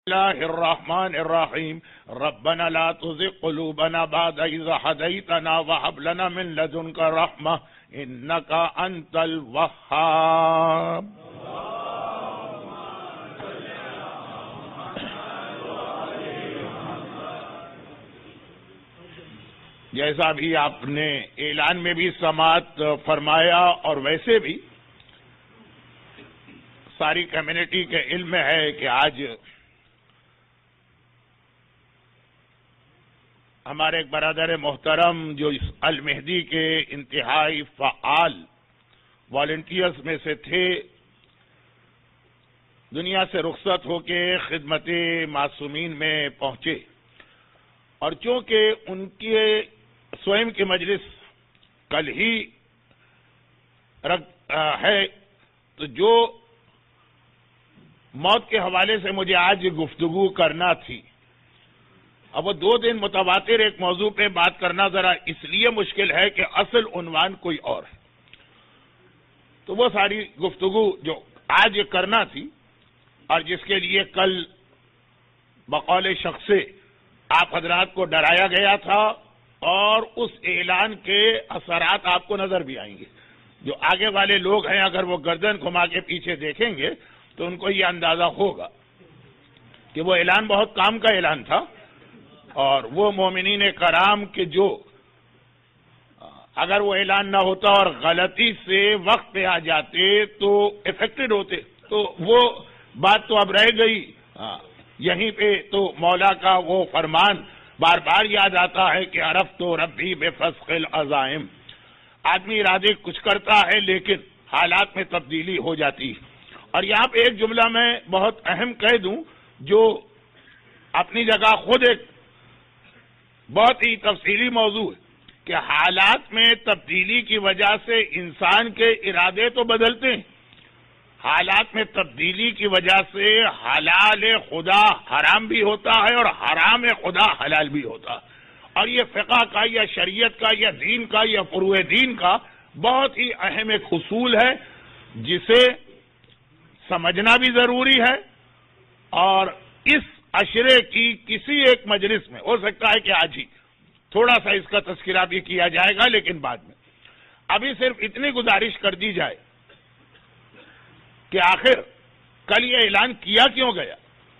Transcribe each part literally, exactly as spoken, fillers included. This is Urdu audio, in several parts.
الله الرحمن الرحيم ربنا لا تزغ قلوبنا بعد إذ هديتنا وهب لنا من لدنك رحمة إنك أنت الوهاب. جیسا بھی آپ نے اعلان میں بھی سماعت فرمایا اور ویسے بھی ساری کمیونٹی کے علم میں ہے کہ آج ہمارے ایک برادر محترم جو المہدی کے انتہائی فعال والنٹیئرز میں سے تھے، دنیا سے رخصت ہو کے خدمت معصومین میں پہنچے، اور چونکہ ان کے سوئم کی مجلس کل ہی ہے، تو جو موت کے حوالے سے مجھے آج گفتگو کرنا تھی، اب وہ دو دن متواتر ایک موضوع پہ بات کرنا ذرا اس لیے مشکل ہے کہ اصل عنوان کوئی اور ہے، تو وہ ساری گفتگو جو آج کرنا تھی اور جس کے لیے کل بقول شخص سے آپ حضرات کو ڈرایا گیا تھا، اور اس اعلان کے اثرات آپ کو نظر بھی آئیں گے. جو آگے والے لوگ ہیں اگر وہ گردن گھما کے پیچھے دیکھیں گے تو ان کو یہ اندازہ ہوگا کہ وہ اعلان بہت کام کا اعلان تھا، اور وہ مومنین کرام کے جو اگر وہ اعلان نہ ہوتا اور غلطی سے وقت پہ آ جاتے تو افیکٹڈ ہوتے، تو وہ بات تو اب رہ گئی. یہیں پہ تو مولا کا وہ فرمان بار بار یاد آتا ہے کہ عرف تو ربی بے فسق العزائم. آدمی ارادے کچھ کرتا ہے لیکن حالات میں تبدیلی ہو جاتی ہے. اور یہاں پہ ایک جملہ میں بہت اہم کہہ دوں جو اپنی جگہ خود ایک بہت ہی تفصیلی موضوع ہے کہ حالات میں تبدیلی کی وجہ سے انسان کے ارادے تو بدلتے ہیں، حالات میں تبدیلی کی وجہ سے حلال خدا حرام بھی ہوتا ہے اور حرام خدا حلال بھی ہوتا ہے. اور یہ فقہ کا یا شریعت کا یا دین کا یا فروع دین کا بہت ہی اہم ایک اصول ہے جسے سمجھنا بھی ضروری ہے. اور اس عشرے کی کسی ایک مجلس میں ہو سکتا ہے کہ آج ہی تھوڑا سا اس کا تذکرہ بھی کیا جائے گا، لیکن بعد میں ابھی صرف اتنی گزارش کر دی جائے کہ آخر کل یہ اعلان کیا کیوں گیا.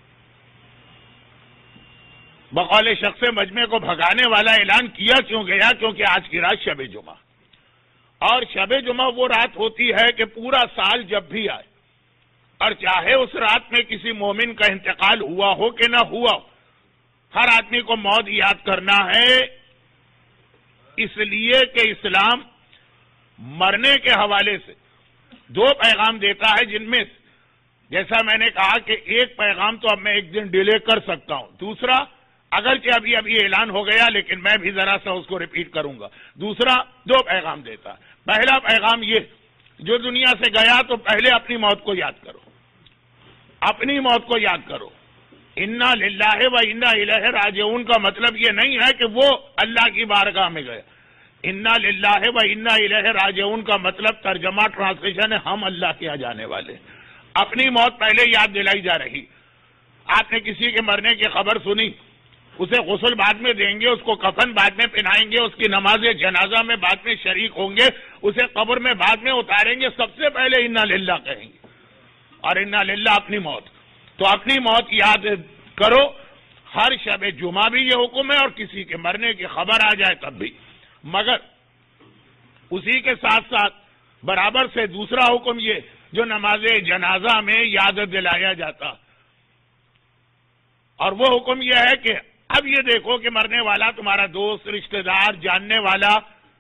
بقول شخص مجمع کو بھگانے والا اعلان کیا کیوں گیا؟ کیونکہ آج کی رات شب جمعہ، اور شب جمعہ وہ رات ہوتی ہے کہ پورا سال جب بھی آئے اور چاہے اس رات میں کسی مومن کا انتقال ہوا ہو کہ نہ ہوا ہو، ہر آدمی کو موت یاد کرنا ہے، اس لیے کہ اسلام مرنے کے حوالے سے دو پیغام دیتا ہے، جن میں جیسا میں نے کہا کہ ایک پیغام تو اب میں ایک دن ڈیلے کر سکتا ہوں، دوسرا اگرچہ ابھی ابھی اعلان ہو گیا لیکن میں بھی ذرا سا اس کو ریپیٹ کروں گا. دوسرا دو پیغام دیتا ہے. پہلا پیغام یہ، جو دنیا سے گیا تو پہلے اپنی موت کو یاد کرو، اپنی موت کو یاد کرو. انا للہ و انا الیہ راجعون کا مطلب یہ نہیں ہے کہ وہ اللہ کی بارگاہ میں گیا. انا للہ و انا الیہ راجعون کا مطلب ترجمہ ٹرانسلیشن ہے ہم اللہ کے یہاں جانے والے. اپنی موت پہلے یاد دلائی جا رہی. آپ نے کسی کے مرنے کی خبر سنی، اسے غسل بعد میں دیں گے، اس کو کفن بعد میں پہنائیں گے، اس کی نماز جنازہ میں بعد میں شریک ہوں گے، اسے قبر میں بعد میں اتاریں گے، سب سے پہلے انا للہ کہیں گے. اور انا للہ اپنی موت. تو اپنی موت یاد کرو. ہر شب جمعہ بھی یہ حکم ہے اور کسی کے مرنے کی خبر آ جائے تب بھی. مگر اسی کے ساتھ ساتھ برابر سے دوسرا حکم یہ جو نماز جنازہ میں یاد دلایا جاتا، اور وہ حکم یہ ہے کہ اب یہ دیکھو کہ مرنے والا تمہارا دوست، رشتہ دار، جاننے والا،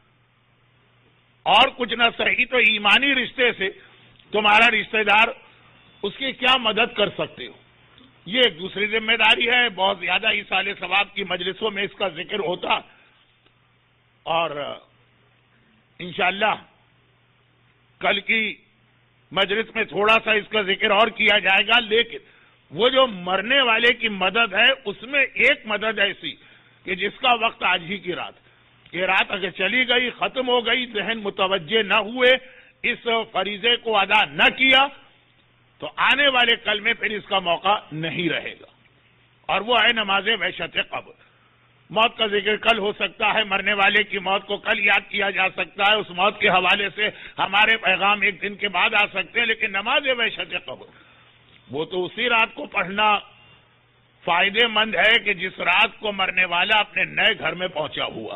اور کچھ نہ صحیح تو ایمانی رشتے سے تمہارا رشتہ دار، اس کی کیا مدد کر سکتے ہو. یہ ایک دوسری ذمہ داری ہے. بہت زیادہ ایصال ثواب کی مجلسوں میں اس کا ذکر ہوتا، اور انشاءاللہ کل کی مجلس میں تھوڑا سا اس کا ذکر اور کیا جائے گا. لیکن وہ جو مرنے والے کی مدد ہے اس میں ایک مدد ایسی کہ جس کا وقت آج ہی کی رات، یہ رات اگر چلی گئی، ختم ہو گئی، ذہن متوجہ نہ ہوئے، اس فریضے کو ادا نہ کیا تو آنے والے کل میں پھر اس کا موقع نہیں رہے گا. اور وہ ہے نماز وحشت قبر. موت کا ذکر کل ہو سکتا ہے، مرنے والے کی موت کو کل یاد کیا جا سکتا ہے، اس موت کے حوالے سے ہمارے پیغام ایک دن کے بعد آ سکتے ہیں، لیکن نماز وحشت قبر وہ تو اسی رات کو پڑھنا فائدے مند ہے کہ جس رات کو مرنے والا اپنے نئے گھر میں پہنچا ہوا،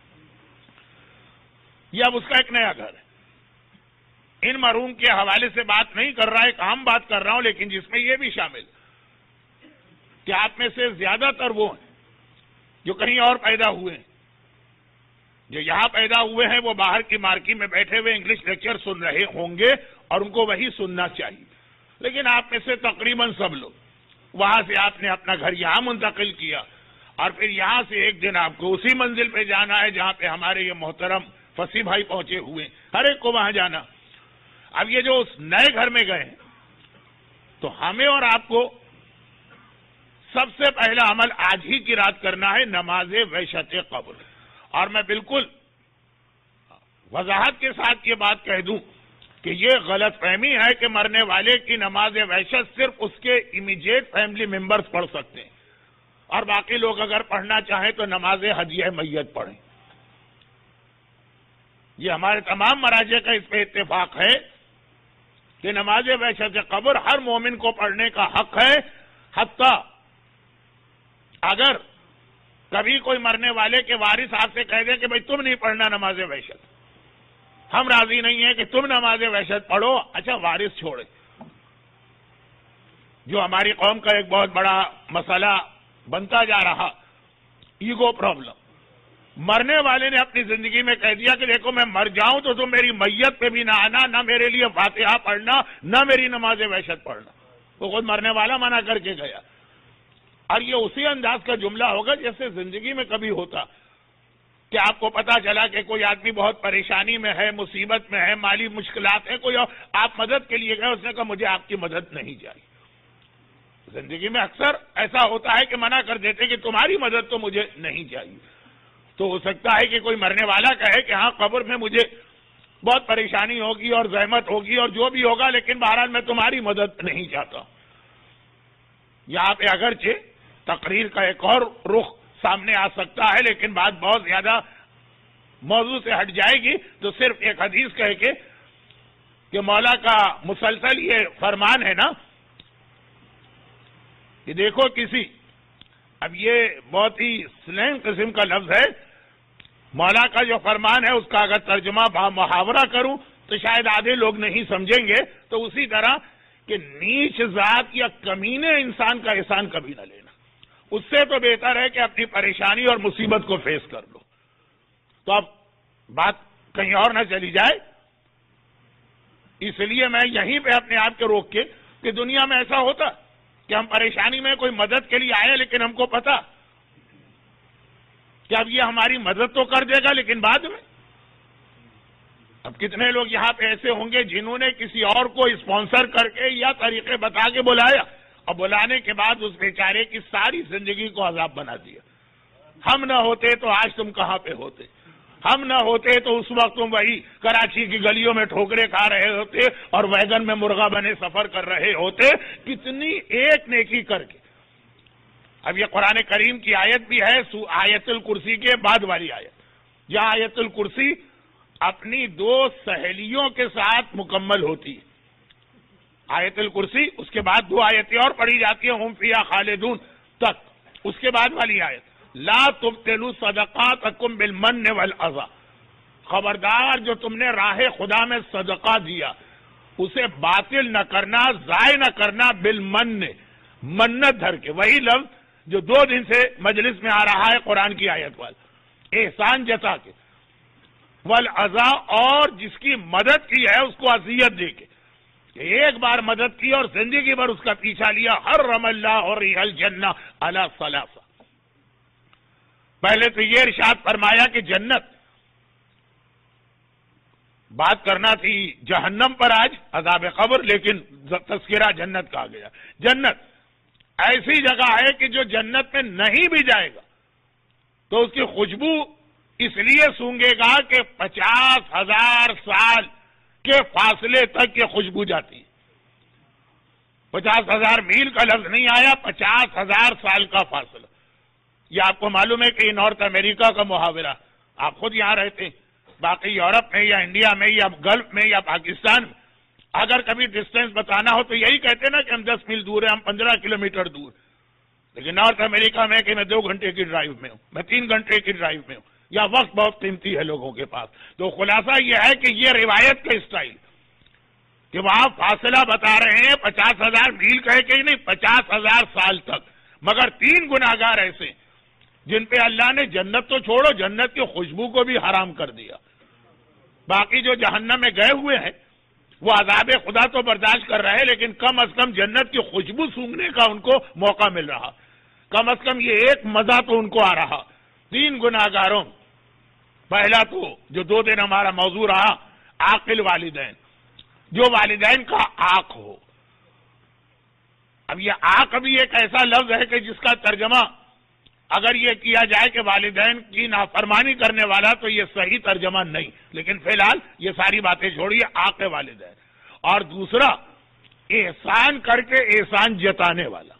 یہ اب اس کا ایک نیا گھر ہے. ان مرحوم کے حوالے سے بات نہیں کر رہا، ایک عام بات کر رہا ہوں، لیکن جس میں یہ بھی شامل کہ آپ میں سے زیادہ تر وہ ہیں جو کہیں اور پیدا ہوئے ہیں. جو یہاں پیدا ہوئے ہیں وہ باہر کی مارکی میں بیٹھے ہوئے انگلش لیکچر سن رہے ہوں گے اور ان کو وہی سننا چاہیے، لیکن آپ میں سے تقریباً سب لوگ وہاں سے آپ نے اپنا گھر یہاں منتقل کیا اور پھر یہاں سے ایک دن آپ کو اسی منزل پہ جانا ہے جہاں پہ ہمارے یہ محترم فصیح بھائی پہنچے ہوئے ہیں، ہر ایک کو وہاں جانا. اب یہ جو اس نئے گھر میں گئے ہیں تو ہمیں اور آپ کو سب سے پہلا عمل آج ہی کی رات کرنا ہے نماز وحشت قبر. اور میں بالکل وضاحت کے ساتھ یہ بات کہہ دوں کہ یہ غلط فہمی ہے کہ مرنے والے کی نماز وحشت صرف اس کے امیجیٹ فیملی ممبرز پڑھ سکتے ہیں اور باقی لوگ اگر پڑھنا چاہیں تو نماز ہدیہ میت پڑھیں. یہ ہمارے تمام مراجع کا اس پہ اتفاق ہے کہ نماز وحشت قبر ہر مومن کو پڑھنے کا حق ہے، حتیٰ اگر کبھی کوئی مرنے والے کے وارث آپ سے کہہ دے کہ بھئی تم نہیں پڑھنا نماز وحشت، ہم راضی نہیں ہیں کہ تم نماز وحشت پڑھو، اچھا وارث چھوڑے. جو ہماری قوم کا ایک بہت بڑا مسئلہ بنتا جا رہا، ایگو پرابلم. مرنے والے نے اپنی زندگی میں کہہ دیا کہ دیکھو میں مر جاؤں تو تم میری میت پہ بھی نہ آنا، نہ میرے لیے فاتحہ پڑھنا، نہ میری نماز وحشت پڑھنا. وہ خود مرنے والا منع کر کے گیا. اور یہ اسی انداز کا جملہ ہوگا جیسے زندگی میں کبھی ہوتا کہ آپ کو پتا چلا کہ کوئی آدمی بہت پریشانی میں ہے، مصیبت میں ہے، مالی مشکلات ہیں، کوئی آپ مدد کے لیے گئے، اس نے کہا مجھے آپ کی مدد نہیں چاہیے. زندگی میں اکثر ایسا ہوتا ہے کہ منع کر دیتے کہ تمہاری مدد تو مجھے نہیں چاہیے. تو ہو سکتا ہے کہ کوئی مرنے والا کہے کہ ہاں قبر میں مجھے بہت پریشانی ہوگی اور زحمت ہوگی اور جو بھی ہوگا، لیکن بہرحال میں تمہاری مدد نہیں چاہتا. یہاں پہ اگرچہ تقریر کا ایک اور رخ سامنے آ سکتا ہے، لیکن بات بہت زیادہ موضوع سے ہٹ جائے گی، تو صرف ایک حدیث کہہ کے کہ مولا کا مسلسل یہ فرمان ہے نا کہ دیکھو کسی، اب یہ بہت ہی سلینگ قسم کا لفظ ہے، مولا کا جو فرمان ہے اس کا اگر ترجمہ محاورہ کروں تو شاید آدھے لوگ نہیں سمجھیں گے. تو اسی طرح کہ نیچ ذات یا کمینے انسان کا احسان کبھی نہ لینا، اس سے تو بہتر ہے کہ اپنی پریشانی اور مصیبت کو فیس کر لو. تو اب بات کہیں اور نہ چلی جائے، اس لیے میں یہیں پہ اپنے آپ کو روک کے کہ دنیا میں ایسا ہوتا کہ ہم پریشانی میں کوئی مدد کے لیے آئے، لیکن ہم کو پتا کہ اب یہ ہماری مدد تو کر دے گا لیکن بعد میں. اب کتنے لوگ یہاں پہ ایسے ہوں گے جنہوں نے کسی اور کو اسپانسر کر کے یا طریقے بتا کے بلایا اور بلانے کے بعد اس بیچارے کی ساری زندگی کو عذاب بنا دیا. ہم نہ ہوتے تو آج تم کہاں پہ ہوتے، ہم نہ ہوتے تو اس وقت تم وہی کراچی کی گلیوں میں ٹھوکرے کھا رہے ہوتے اور ویگن میں مرغا بنے سفر کر رہے ہوتے. کتنی ایک نیکی کر کے. اب یہ قرآن کریم کی آیت بھی ہے، آیت الکرسی کے بعد والی آیت، جہاں آیت الکرسی اپنی دو سہیلیوں کے ساتھ مکمل ہوتی ہے. آیت الکرسی اس کے بعد دو آیتیں اور پڑھی جاتی ہیں، ہم فیہا خالدون تک. اس کے بعد والی آیت لا تبطلوا صدقاتکم بالمن والاذى، خبردار جو تم نے راہ خدا میں صدقہ دیا اسے باطل نہ کرنا، ضائع نہ کرنا، بالمن، منت دھر کے، وہی لفظ جو دو دن سے مجلس میں آ رہا ہے قرآن کی آیت والا، احسان جتا کے، والاذى، اور جس کی مدد کی ہے اس کو اذیت دے کے. ایک بار مدد کی اور زندگی بھر اس کا پیچھا لیا. حرم اللہ اور ریح الجنہ علی ثلاثہ. پہلے تو یہ ارشاد فرمایا کہ جنت، بات کرنا تھی جہنم پر آج، عذاب قبر، لیکن تذکرہ جنت کا آ گیا. جنت ایسی جگہ ہے کہ جو جنت میں نہیں بھی جائے گا تو اس کی خوشبو اس لیے سونگے گا کہ پچاس ہزار سال کے فاصلے تک یہ خوشبو جاتی ہے. پچاس ہزار میل کا لفظ نہیں آیا، پچاس ہزار سال کا فاصلہ. یہ آپ کو معلوم ہے کہ یہ نارتھ امریکہ کا محاورہ، آپ خود یہاں رہتے ہیں، باقی یورپ میں یا انڈیا میں یا گلف میں یا پاکستان میں اگر کبھی ڈسٹینس بتانا ہو تو یہی کہتے نا کہ ہم دس میل دور ہیں، ہم پندرہ کلومیٹر دور. لیکن نارتھ امریکہ میں کہ میں دو گھنٹے کی ڈرائیو میں ہوں، میں تین گھنٹے کی ڈرائیو میں ہوں، یا وقت بہت قیمتی ہے لوگوں کے پاس. تو خلاصہ یہ ہے کہ یہ روایت کا اسٹائل کہ وہاں فاصلہ بتا رہے ہیں پچاس ہزار میل کہے کہ نہیں، پچاس ہزار سال تک. مگر تین گناہگار ایسے جن پہ اللہ نے جنت تو چھوڑو جنت کی خوشبو کو بھی حرام کر دیا. باقی جو جہنم میں گئے ہوئے ہیں وہ عذاب خدا تو برداشت کر رہے ہیں، لیکن کم از کم جنت کی خوشبو سونگھنے کا ان کو موقع مل رہا، کم از کم یہ ایک مزہ تو ان کو آ رہا. تین گناہگاروں، پہلا تو جو دو دن ہمارا موضوع رہا، عاقل والدین، جو والدین کا عاق ہو. اب یہ عاق بھی ایک ایسا لفظ ہے کہ جس کا ترجمہ اگر یہ کیا جائے کہ والدین کی نافرمانی کرنے والا تو یہ صحیح ترجمہ نہیں، لیکن فی الحال یہ ساری باتیں چھوڑیے، عاق والدین. اور دوسرا احسان کر کے احسان جتانے والا.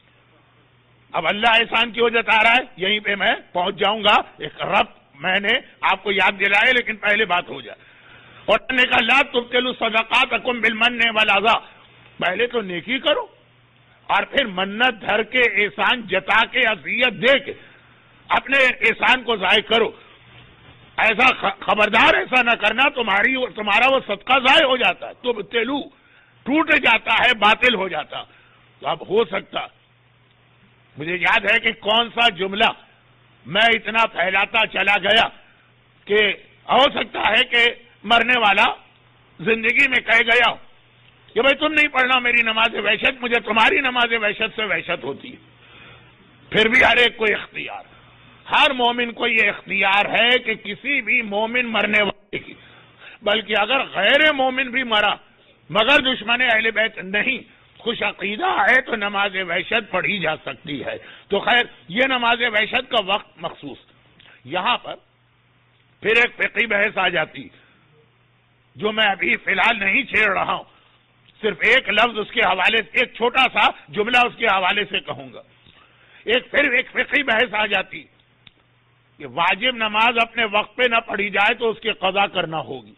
اب اللہ احسان کیوں جتا رہا ہے یہیں پہ میں پہنچ جاؤں گا. ایک رب میں نے آپ کو یاد دلائے لیکن پہلے بات ہو جائے. اور نے کہا لا تبطلوا صدقاتکم بالمن والعذا، پہلے تو نیکی کرو اور پھر منت دھر کے احسان جتا کے عطیت دے کے اپنے احسان کو ضائع کرو. ایسا خبردار ایسا نہ کرنا، تمہاری تمہارا وہ صدقہ ضائع ہو جاتا ہے، تو تیلو ٹوٹ جاتا ہے، باطل ہو جاتا. تو اب ہو سکتا، مجھے یاد ہے کہ کون سا جملہ میں اتنا پھیلاتا چلا گیا کہ ہو سکتا ہے کہ مرنے والا زندگی میں کہہ گیا کہ بھائی تم نہیں پڑھنا میری نماز وحشت، مجھے تمہاری نماز وحشت سے وحشت ہوتی ہے. پھر بھی ہر ایک کو اختیار، ہر مومن کو یہ اختیار ہے کہ کسی بھی مومن مرنے والے کی، بلکہ اگر غیر مومن بھی مرا مگر دشمن اہل بیت نہیں، خوش عقیدہ ہے تو نماز وحشت پڑھی جا سکتی ہے. تو خیر یہ نماز وحشت کا وقت مخصوص. یہاں پر پھر ایک فقہی بحث آ جاتی جو میں ابھی فی الحال نہیں چھیڑ رہا ہوں، صرف ایک لفظ اس کے حوالے سے، ایک چھوٹا سا جملہ اس کے حوالے سے کہوں گا. ایک پھر ایک فقہی بحث آ جاتی کہ واجب نماز اپنے وقت پہ نہ پڑھی جائے تو اس کی قضا کرنا ہوگی.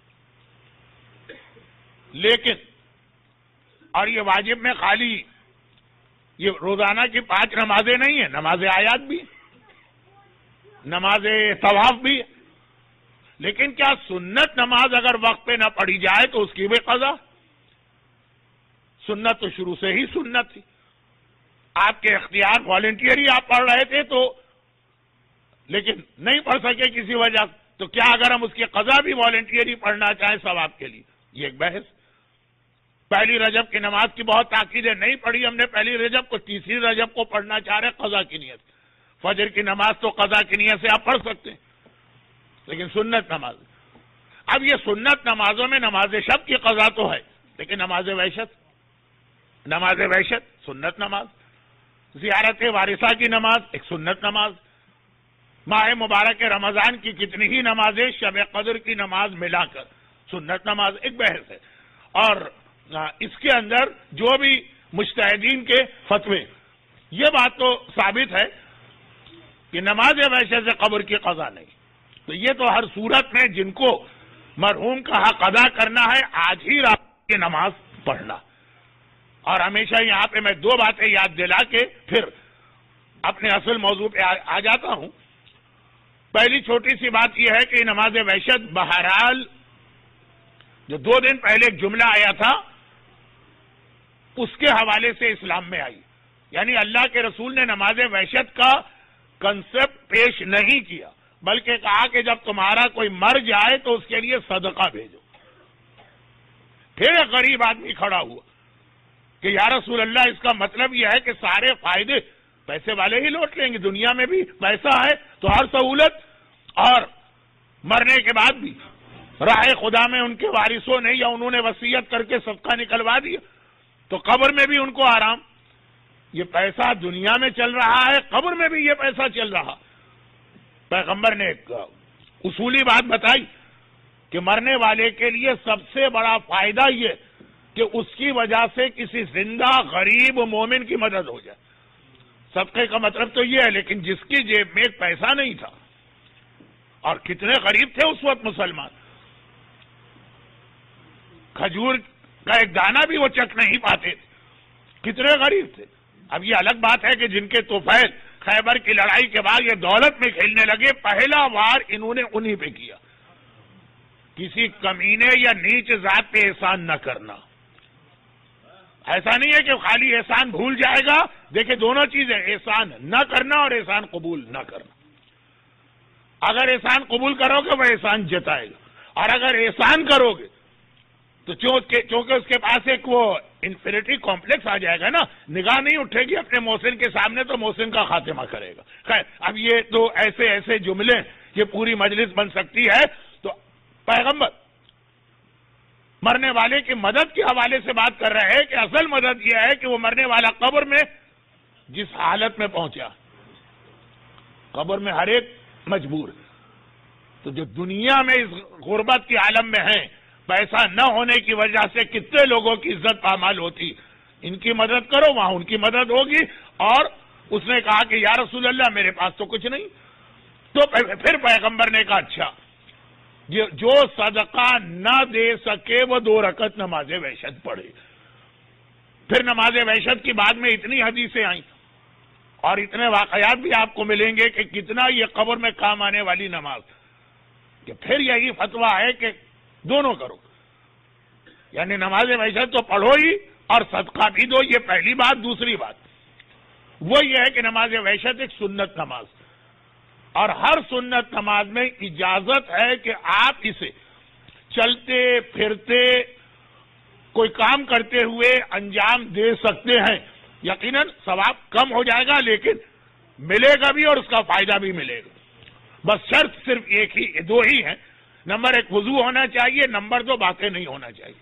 لیکن اور یہ واجب میں خالی یہ روزانہ کی پانچ نمازیں نہیں ہیں، نماز آیات بھی، نماز طواف بھی. لیکن کیا سنت نماز اگر وقت پہ نہ پڑھی جائے تو اس کی بھی قضا؟ سنت تو شروع سے ہی سنت تھی، آپ کے اختیار والنٹیئر آپ پڑھ رہے تھے تو، لیکن نہیں پڑھ سکے کسی وجہ، تو کیا اگر ہم اس کی قضا بھی والنٹیئر پڑھنا چاہیں ثواب کے لیے؟ یہ ایک بحث. پہلی رجب کی نماز کی بہت تاکید ہے، نہیں پڑھی ہم نے پہلی رجب کو، تیسری رجب کو پڑھنا چاہ رہے قضا کی نیت. فجر کی نماز تو قضا کی نیت سے آپ پڑھ سکتے ہیں، لیکن سنت نماز، اب یہ سنت نمازوں میں نماز شب کی قضا تو ہے، لیکن نماز وحشت، نماز وحشت سنت نماز، زیارت وارثہ کی نماز ایک سنت نماز، ماہ مبارک رمضان کی کتنی ہی نمازیں، شب قدر کی نماز ملا کر سنت نماز ایک بحث ہے. اور اس کے اندر جو بھی مجتہدین کے فتوے، یہ بات تو ثابت ہے کہ نماز وحشت سے قبر کی قضا نہیں. تو یہ تو ہر صورت میں جن کو مرحوم کا حق ادا کرنا ہے آج ہی رات کی نماز پڑھنا. اور ہمیشہ یہاں پہ میں دو باتیں یاد دلا کے پھر اپنے اصل موضوع پہ آ جاتا ہوں. پہلی چھوٹی سی بات یہ ہے کہ نماز وحشت بہرحال جو دو دن پہلے ایک جملہ آیا تھا اس کے حوالے سے اسلام میں آئی، یعنی اللہ کے رسول نے نماز وحشت کا کنسپٹ پیش نہیں کیا، بلکہ کہا کہ جب تمہارا کوئی مر جائے تو اس کے لیے صدقہ بھیجو. پھر ایک غریب آدمی کھڑا ہوا کہ یا رسول اللہ اس کا مطلب یہ ہے کہ سارے فائدے پیسے والے ہی لوٹ لیں گے، دنیا میں بھی پیسہ ہے تو ہر سہولت، اور مرنے کے بعد بھی راہ خدا میں ان کے وارثوں نے یا انہوں نے وصیت کر کے صدقہ نکلوا دیا تو قبر میں بھی ان کو آرام. یہ پیسہ دنیا میں چل رہا ہے، قبر میں بھی یہ پیسہ چل رہا. پیغمبر نے ایک اصولی بات بتائی کہ مرنے والے کے لیے سب سے بڑا فائدہ یہ کہ اس کی وجہ سے کسی زندہ غریب مومن کی مدد ہو جائے. صدقے کا مطلب تو یہ ہے، لیکن جس کی جیب میں ایک پیسہ نہیں تھا، اور کتنے غریب تھے اس وقت مسلمان، کھجور کا ایک دانہ بھی وہ چک نہیں پاتے تھے، کتنے غریب تھے. اب یہ الگ بات ہے کہ جن کے طفیل خیبر کی لڑائی کے بعد یہ دولت میں کھیلنے لگے، پہلا وار انہوں نے انہی پہ کیا. کسی کمینے یا نیچ ذات پہ احسان نہ کرنا. ایسا نہیں ہے کہ خالی احسان بھول جائے گا. دیکھیں دونوں چیزیں، احسان نہ کرنا اور احسان قبول نہ کرنا. اگر احسان قبول کرو گے وہ احسان جتائے گا، اور اگر احسان کرو گے تو چونکہ اس کے پاس ایک وہ انفینٹی کمپلیکس آ جائے گا نا، نگاہ نہیں اٹھے گی اپنے محسن کے سامنے تو محسن کا خاتمہ کرے گا. خیر، اب یہ تو ایسے ایسے جملے یہ پوری مجلس بن سکتی ہے. تو پیغمبر مرنے والے کی مدد کے حوالے سے بات کر رہے ہیں کہ اصل مدد یہ ہے کہ وہ مرنے والا قبر میں جس حالت میں پہنچا، قبر میں ہر ایک مجبور. تو جو دنیا میں اس غربت کے عالم میں ہیں، پیسہ نہ ہونے کی وجہ سے کتنے لوگوں کی عزت پامال ہوتی، ان کی مدد کرو، وہاں ان کی مدد ہوگی. اور اس نے کہا کہ یا رسول اللہ میرے پاس تو کچھ نہیں. تو پھر پیغمبر نے کہا اچھا جو صدقہ نہ دے سکے وہ دو رکعت نماز وحشت پڑھے. پھر نماز وحشت کی بعد میں اتنی حدیثیں آئیں اور اتنے واقعات بھی آپ کو ملیں گے کہ کتنا یہ قبر میں کام آنے والی نماز، کہ پھر یہی فتویٰ ہے کہ دونوں کرو. یعنی نماز وحشت تو پڑھو ہی اور صدقہ بھی دو. یہ پہلی بات. دوسری بات وہ یہ ہے کہ نماز وحشت ایک سنت نماز، اور ہر سنت نماز میں اجازت ہے کہ آپ اسے چلتے پھرتے کوئی کام کرتے ہوئے انجام دے سکتے ہیں. یقیناً ثواب کم ہو جائے گا لیکن ملے گا بھی اور اس کا فائدہ بھی ملے گا. بس شرط صرف ایک ہی دو ہی ہیں. نمبر ایک وضو ہونا چاہیے، نمبر دو باتیں نہیں ہونا چاہیے،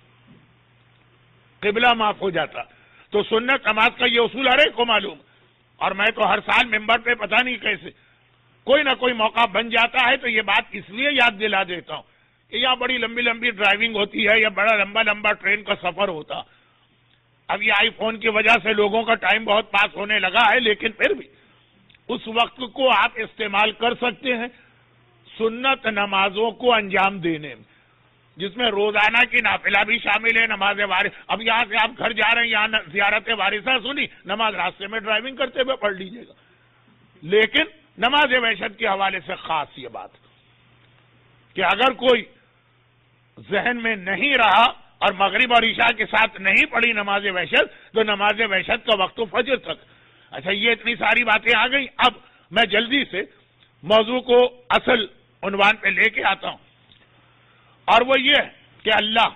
قبلہ معاف ہو جاتا. تو سنت نماز کا یہ اصول ہر ایک کو معلوم، اور میں تو ہر سال ممبر پہ پتہ نہیں کیسے کوئی نہ کوئی موقع بن جاتا ہے تو یہ بات اس لیے یاد دلا دیتا ہوں کہ یہاں بڑی لمبی لمبی ڈرائیونگ ہوتی ہے یا بڑا لمبا لمبا ٹرین کا سفر ہوتا. اب یہ آئی فون کی وجہ سے لوگوں کا ٹائم بہت پاس ہونے لگا ہے، لیکن پھر بھی اس وقت کو آپ استعمال کر سکتے ہیں سنت نمازوں کو انجام دینے میں، جس میں روزانہ کی نافلہ بھی شامل ہے. نماز وارث، اب یہاں سے آپ گھر جا رہے ہیں، یہاں زیارت وارثہ سنی، نماز راستے میں ڈرائیونگ کرتے ہوئے پڑھ لیجیے گا. لیکن نماز وحشت کے حوالے سے خاص یہ بات کہ اگر کوئی ذہن میں نہیں رہا اور مغرب اور عشاء کے ساتھ نہیں پڑھی نماز وحشت تو نماز وحشت کا وقت فجر تک. اچھا یہ اتنی ساری باتیں آ گئی. اب میں جلدی سے موضوع کو اصل عنوان پہ لے کے آتا ہوں، اور وہ یہ کہ اللہ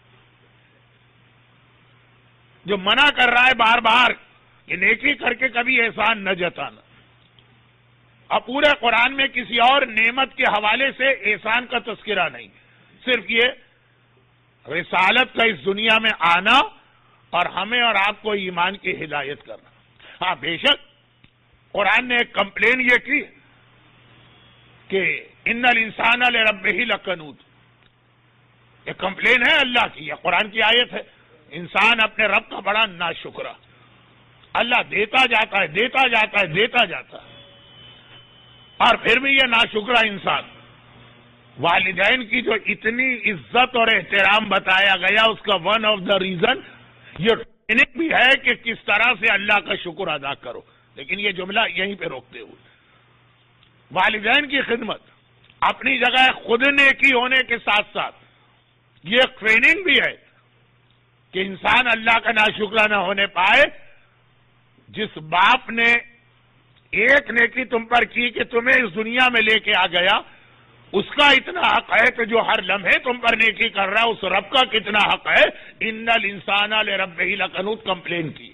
جو منع کر رہا ہے بار بار کہ نیکی کر کے کبھی احسان نہ جتانا. اب پورے قرآن میں کسی اور نعمت کے حوالے سے احسان کا تذکرہ نہیں، صرف یہ رسالت کا اس دنیا میں آنا اور ہمیں اور آپ کو ایمان کی ہدایت کرنا. ہاں بے شک قرآن نے ایک کمپلین یہ کی کہ ان الانسان لربہ لکنود، یہ کمپلین ہے اللہ کی، یہ قرآن کی آیت ہے. انسان اپنے رب کا بڑا ناشکرا، اللہ دیتا جاتا ہے دیتا جاتا ہے دیتا جاتا ہے اور پھر بھی یہ ناشکرا انسان. والدین کی جو اتنی عزت اور احترام بتایا گیا اس کا ون آف دا ریزن یہ ٹریننگ بھی ہے کہ کس طرح سے اللہ کا شکر ادا کرو. لیکن یہ جملہ یہیں پہ روکتے ہوئے والدین کی خدمت اپنی جگہ خود نیکی ہونے کے ساتھ ساتھ یہ ٹریننگ بھی ہے کہ انسان اللہ کا ناشکرا نہ ہونے پائے. جس باپ نے ایک نیکی تم پر کی کہ تمہیں اس دنیا میں لے کے آ گیا، اس کا اتنا حق ہے کہ جو ہر لمحے تم پر نیکی کر رہا ہے اس رب کا کتنا حق ہے. ان الانسان لربہ لکنود کمپلین کی.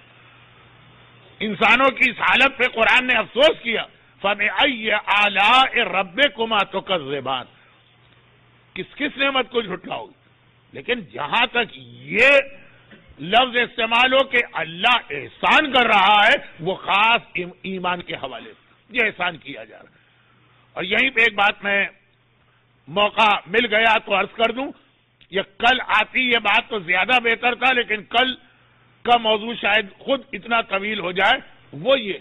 انسانوں کی اس حالت پہ قرآن نے افسوس کیا. فَبِأَيِّ آلَاءِ رَبِّكُمَا تُكَذِّبَانِ، کس کس نعمت کو جھٹلاؤ گے. لیکن جہاں تک یہ لفظ استعمال ہو کہ اللہ احسان کر رہا ہے وہ خاص ایمان کے حوالے سے یہ احسان کیا جا رہا ہے. اور یہیں پہ ایک بات میں موقع مل گیا تو عرض کر دوں یہ کل آتی یہ بات تو زیادہ بہتر تھا، لیکن کل کا موضوع شاید خود اتنا طویل ہو جائے. وہ یہ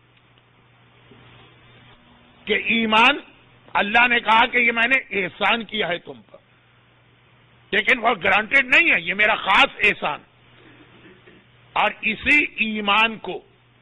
کہ ایمان، اللہ نے کہا کہ یہ میں نے احسان کیا ہے تم پر، لیکن وہ گرانٹیڈ نہیں ہے، یہ میرا خاص احسان. اور اسی ایمان کو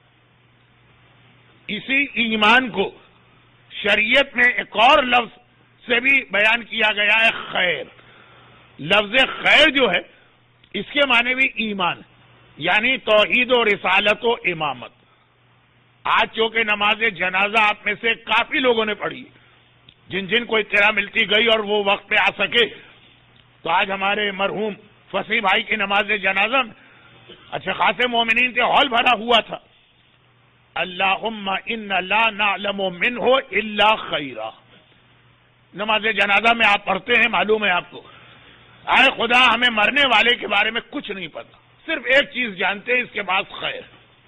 اسی ایمان کو شریعت میں ایک اور لفظ سے بھی بیان کیا گیا ہے، خیر. لفظ خیر جو ہے اس کے معنی بھی ایمان، یعنی توحید و رسالت و امامت. آج چونکہ نماز جنازہ آپ میں سے کافی لوگوں نے پڑھی، جن جن کو اطلاع ملتی گئی اور وہ وقت پہ آ سکے، تو آج ہمارے مرحوم فصیح بھائی کی نماز جنازہ میں اچھے خاصے مومنین تھے، ہال بھرا ہوا تھا. اللہم ان لا نعلم منہ الا خیرا، نماز جنازہ میں آپ پڑھتے ہیں، معلوم ہے آپ کو، اے خدا ہمیں مرنے والے کے بارے میں کچھ نہیں پتا، صرف ایک چیز جانتے ہیں، اس کے بعد خیر.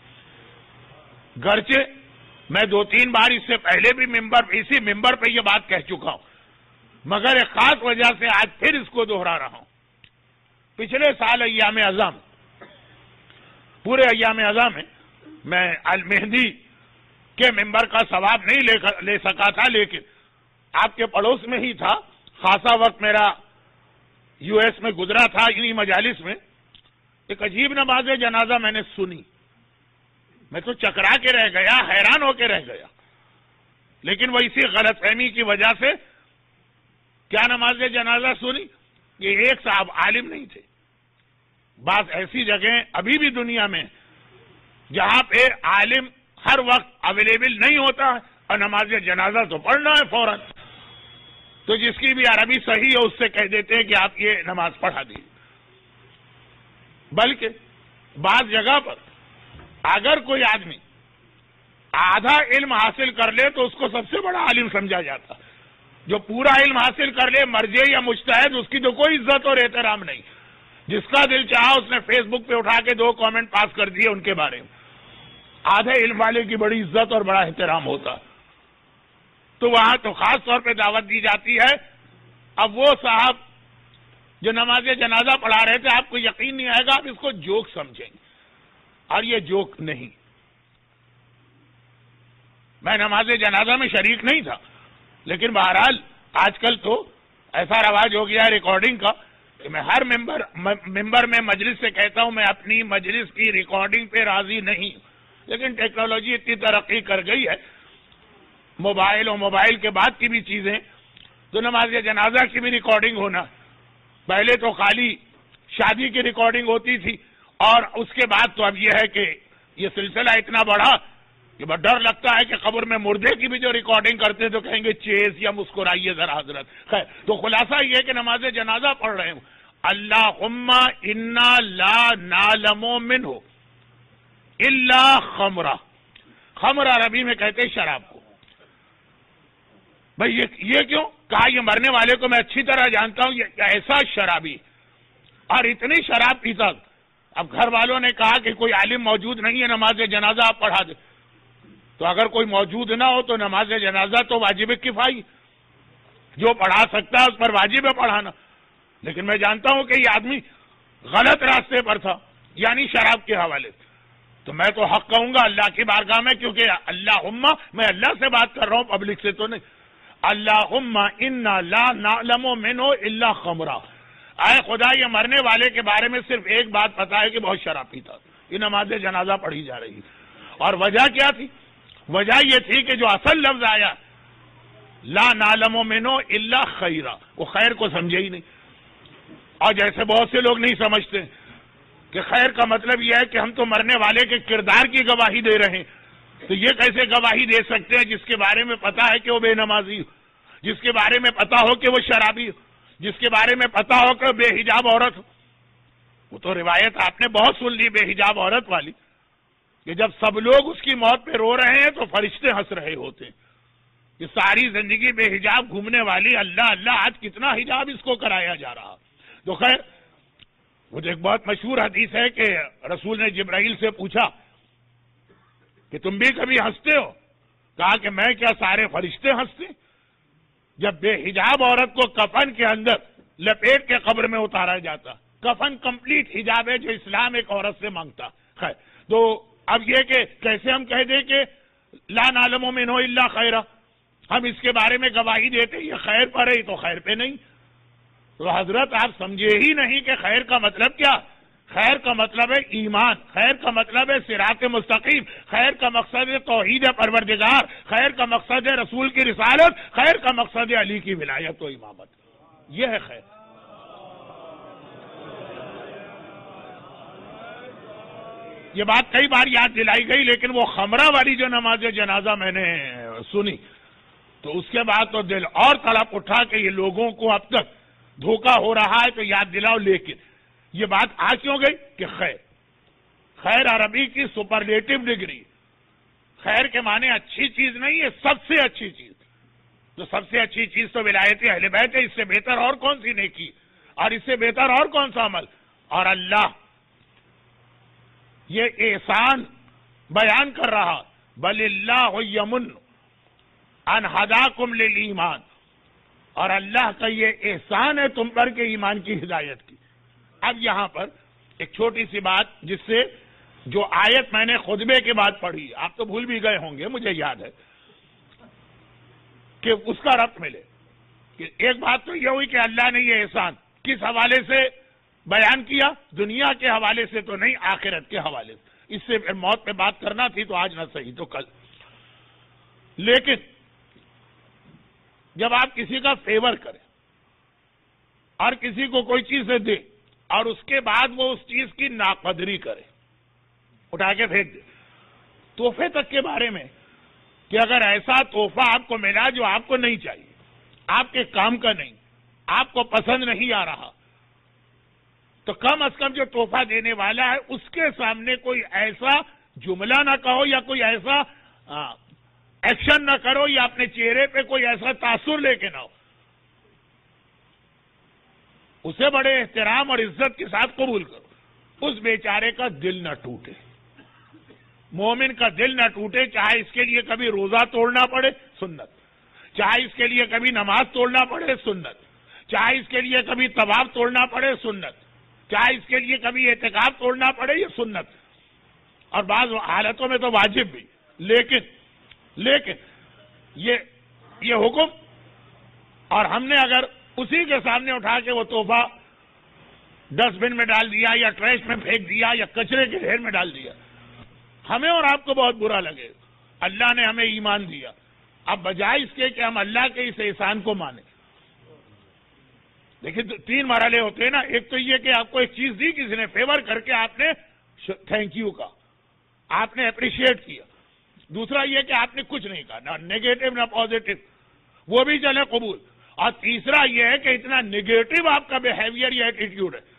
گرچہ میں دو تین بار اس سے پہلے بھی ممبر اسی ممبر پہ یہ بات کہہ چکا ہوں، مگر ایک خاص وجہ سے آج پھر اس کو دوہرا رہا ہوں. پچھلے سال ایام اعظم، پورے ایام اعظم میں میں المہدی کے ممبر کا ثواب نہیں لے لے سکا تھا، لیکن آپ کے پڑوس میں ہی تھا، خاصا وقت میرا یو ایس میں گزرا تھا انہی مجالس میں. ایک عجیب نماز جنازہ میں نے سنی، میں تو چکرا کے رہ گیا، حیران ہو کے رہ گیا. لیکن وہ اسی غلط فہمی کی وجہ سے کیا نماز جنازہ سنی، یہ ایک صاحب عالم نہیں تھے. بعض ایسی جگہیں ابھی بھی دنیا میں جہاں پہ عالم ہر وقت اویلیبل نہیں ہوتا ہے اور نماز جنازہ تو پڑھنا ہے فوراً، تو جس کی بھی عربی صحیح ہے اس سے کہہ دیتے ہیں کہ آپ یہ نماز پڑھا دیجیے. بلکہ بعض جگہ پر اگر کوئی آدمی آدھا علم حاصل کر لے تو اس کو سب سے بڑا عالم سمجھا جاتا. جو پورا علم حاصل کر لے، مرجع یا مجتہد، اس کی تو کوئی عزت اور احترام نہیں. جس کا دل چاہا اس نے فیس بک پہ اٹھا کے دو کامنٹ پاس کر دیے ان کے بارے میں. آدھے علم والے کی بڑی عزت اور بڑا احترام ہوتا. تو وہاں تو خاص طور پہ دعوت دی جاتی ہے. اب وہ صاحب جو نماز جنازہ پڑھا رہے تھے، آپ کو یقین نہیں آئے گا، آپ اس کو جوک سمجھیں گے، اور یہ جوک نہیں. میں نماز جنازہ میں شریک نہیں تھا، لیکن بہرحال آج کل تو ایسا رواج ہو گیا ہے ریکارڈنگ کا کہ میں ہر ممبر ممبر میں مجلس سے کہتا ہوں میں اپنی مجلس کی ریکارڈنگ پہ راضی نہیں ہوں. لیکن ٹیکنالوجی اتنی ترقی کر گئی ہے، موبائل اور موبائل کے بعد کی بھی چیزیں، تو نماز جنازہ کی بھی ریکارڈنگ ہونا. پہلے تو خالی شادی کی ریکارڈنگ ہوتی تھی، اور اس کے بعد تو اب یہ ہے کہ یہ سلسلہ اتنا بڑا کہ بہت ڈر لگتا ہے کہ قبر میں مردے کی بھی جو ریکارڈنگ کرتے ہیں تو کہیں گے چیز یا مسکرائیے ذرا حضرت. خیر، تو خلاصہ یہ کہ نماز جنازہ پڑھ رہے ہوں، اللہم انا لا نعلم منہ الا خمرہ. خمر عربی میں کہتے ہیں شراب کو. بھئی یہ کیوں کہا؟ یہ مرنے والے کو میں اچھی طرح جانتا ہوں، یہ ایسا شرابی اور اتنی شراب پیتا. اب گھر والوں نے کہا کہ کوئی عالم موجود نہیں ہے، نماز جنازہ آپ پڑھا دے. تو اگر کوئی موجود نہ ہو تو نماز جنازہ تو واجب کفائی، جو پڑھا سکتا ہے اس پر واجب ہے پڑھانا. لیکن میں جانتا ہوں کہ یہ آدمی غلط راستے پر تھا، یعنی شراب کے حوالے سے. تو میں تو حق کہوں گا اللہ کی بارگاہ میں، کیونکہ اللہم میں اللہ سے بات کر رہا ہوں، پبلک سے تو نہیں. اللہم انا لا نعلم منہ الا خمرہ. اے خدا یہ مرنے والے کے بارے میں صرف ایک بات پتا ہے کہ بہت شراب پیتا. یہ نماز جنازہ پڑھی جا رہی. اور وجہ کیا تھی؟ وجہ یہ تھی کہ جو اصل لفظ آیا لا نعلم منہ الا خیرہ، وہ خیر کو سمجھے ہی نہیں. اور جیسے بہت سے لوگ نہیں سمجھتے کہ خیر کا مطلب یہ ہے کہ ہم تو مرنے والے کے کردار کی گواہی دے رہے ہیں. تو یہ کیسے گواہی دے سکتے ہیں جس کے بارے میں پتا ہے کہ وہ بے نمازی ہو، جس کے بارے میں پتا ہو کہ وہ شرابی ہو، جس کے بارے میں پتا ہو کہ بے حجاب عورت ہو. وہ تو روایت آپ نے بہت سن لی بے حجاب عورت والی، کہ جب سب لوگ اس کی موت پہ رو رہے ہیں تو فرشتے ہنس رہے ہوتے ہیں. یہ ساری زندگی بے حجاب گھومنے والی، اللہ اللہ آج کتنا حجاب اس کو کرایا جا رہا. تو خیر، مجھے ایک بہت مشہور حدیث ہے کہ رسول نے جبرائیل سے پوچھا کہ تم بھی کبھی ہنستے ہو؟ کہا کہ میں کیا، سارے فرشتے ہنستے. جب بے حجاب عورت کو کفن کے اندر لپیٹ کے قبر میں اتارا جاتا. کفن کمپلیٹ حجاب ہے جو اسلام ایک عورت سے مانگتا. خیر تو اب یہ کہ کیسے ہم کہہ دیں کہ لا نعلم منہ الا خیرا، ہم اس کے بارے میں گواہی دیتے یہ خیر پر ہے تو خیر پہ نہیں. تو حضرت آپ سمجھے ہی نہیں کہ خیر کا مطلب کیا. خیر کا مطلب ہے ایمان، خیر کا مطلب ہے صراط مستقیم، خیر کا مقصد ہے توحید پروردگار، خیر کا مقصد ہے رسول کی رسالت، خیر کا مقصد ہے علی کی ولایت و امامت. یہ ہے خیر. یہ بات کئی بار یاد دلائی گئی، لیکن وہ خمرہ والی جو نماز جنازہ میں نے سنی تو اس کے بعد تو دل اور تڑپ اٹھا کہ یہ لوگوں کو اب تک دھوکہ ہو رہا ہے تو یاد دلاؤ. لیکن یہ بات آ کیوں گئی کہ خیر خیر عربی کی سپرلیٹو ڈگری. خیر کے معنی اچھی چیز نہیں ہے، سب سے اچھی چیز. تو سب سے اچھی چیز تو ولایت اہل بیت ہے. اس سے بہتر اور کون سی نیکی اور اس سے بہتر اور کون سا عمل. اور اللہ یہ احسان بیان کر رہا، بل اللہ یمن ان ہداکم للایمان، اور اللہ کا یہ احسان ہے تم پر کہ ایمان کی ہدایت کی. اب یہاں پر ایک چھوٹی سی بات جس سے جو آیت میں نے خطبے کے بعد پڑھی، آپ تو بھول بھی گئے ہوں گے، مجھے یاد ہے کہ اس کا ربط ملے. کہ ایک بات تو یہ ہوئی کہ اللہ نے یہ احسان کس حوالے سے بیان کیا، دنیا کے حوالے سے تو نہیں، آخرت کے حوالے سے. اس سے موت پہ بات کرنا تھی تو آج نہ صحیح تو کل. لیکن جب آپ کسی کا فیور کریں اور کسی کو کوئی چیز دے اور اس کے بعد وہ اس چیز کی ناقدری کرے، اٹھا کے پھینک دے، تحفے تک کے بارے میں کہ اگر ایسا تحفہ آپ کو ملا جو آپ کو نہیں چاہیے، آپ کے کام کا نہیں، آپ کو پسند نہیں آ رہا، تو کم از کم جو تحفہ دینے والا ہے اس کے سامنے کوئی ایسا جملہ نہ کہو یا کوئی ایسا ایکشن نہ کرو یا اپنے چہرے پہ کوئی ایسا تاثر لے کے نہ ہو. اسے بڑے احترام اور عزت کے ساتھ قبول کرو. اس بیچارے کا دل نہ ٹوٹے، مومن کا دل نہ ٹوٹے، چاہے اس کے لیے کبھی روزہ توڑنا پڑے سنت، چاہے اس کے لیے کبھی نماز توڑنا پڑے سنت، چاہے اس کے لیے کبھی طواف توڑنا پڑے سنت، چاہے اس کے لیے کبھی اعتکاف توڑنا پڑے یہ سنت، اور بعض حالتوں میں تو واجب بھی. لیکن لیکن یہ یہ حکم، اور ہم نے اگر اسی کے سامنے اٹھا کے وہ تحفہ ڈسٹ بن میں ڈال دیا یا ٹریش میں پھینک دیا یا کچرے کے ڈھیر میں ڈال دیا، ہمیں اور آپ کو بہت برا لگے. اللہ نے ہمیں ایمان دیا، اب بجائے اس کے کہ ہم اللہ کے اس احسان کو مانیں. دیکھیں تین مرحلے ہوتے ہیں نا. ایک تو یہ کہ آپ کو ایک چیز دی کسی نے، فیور کر کے آپ نے تھینک یو کہا، آپ نے اپریشیٹ کیا. دوسرا یہ کہ آپ نے کچھ نہیں کہا، نہ نیگیٹو نہ پازیٹو، وہ بھی چلے قبول. اور تیسرا یہ ہے کہ اتنا نیگیٹو آپ کا بیہیویئر یا ایٹیٹیوڈ ہے،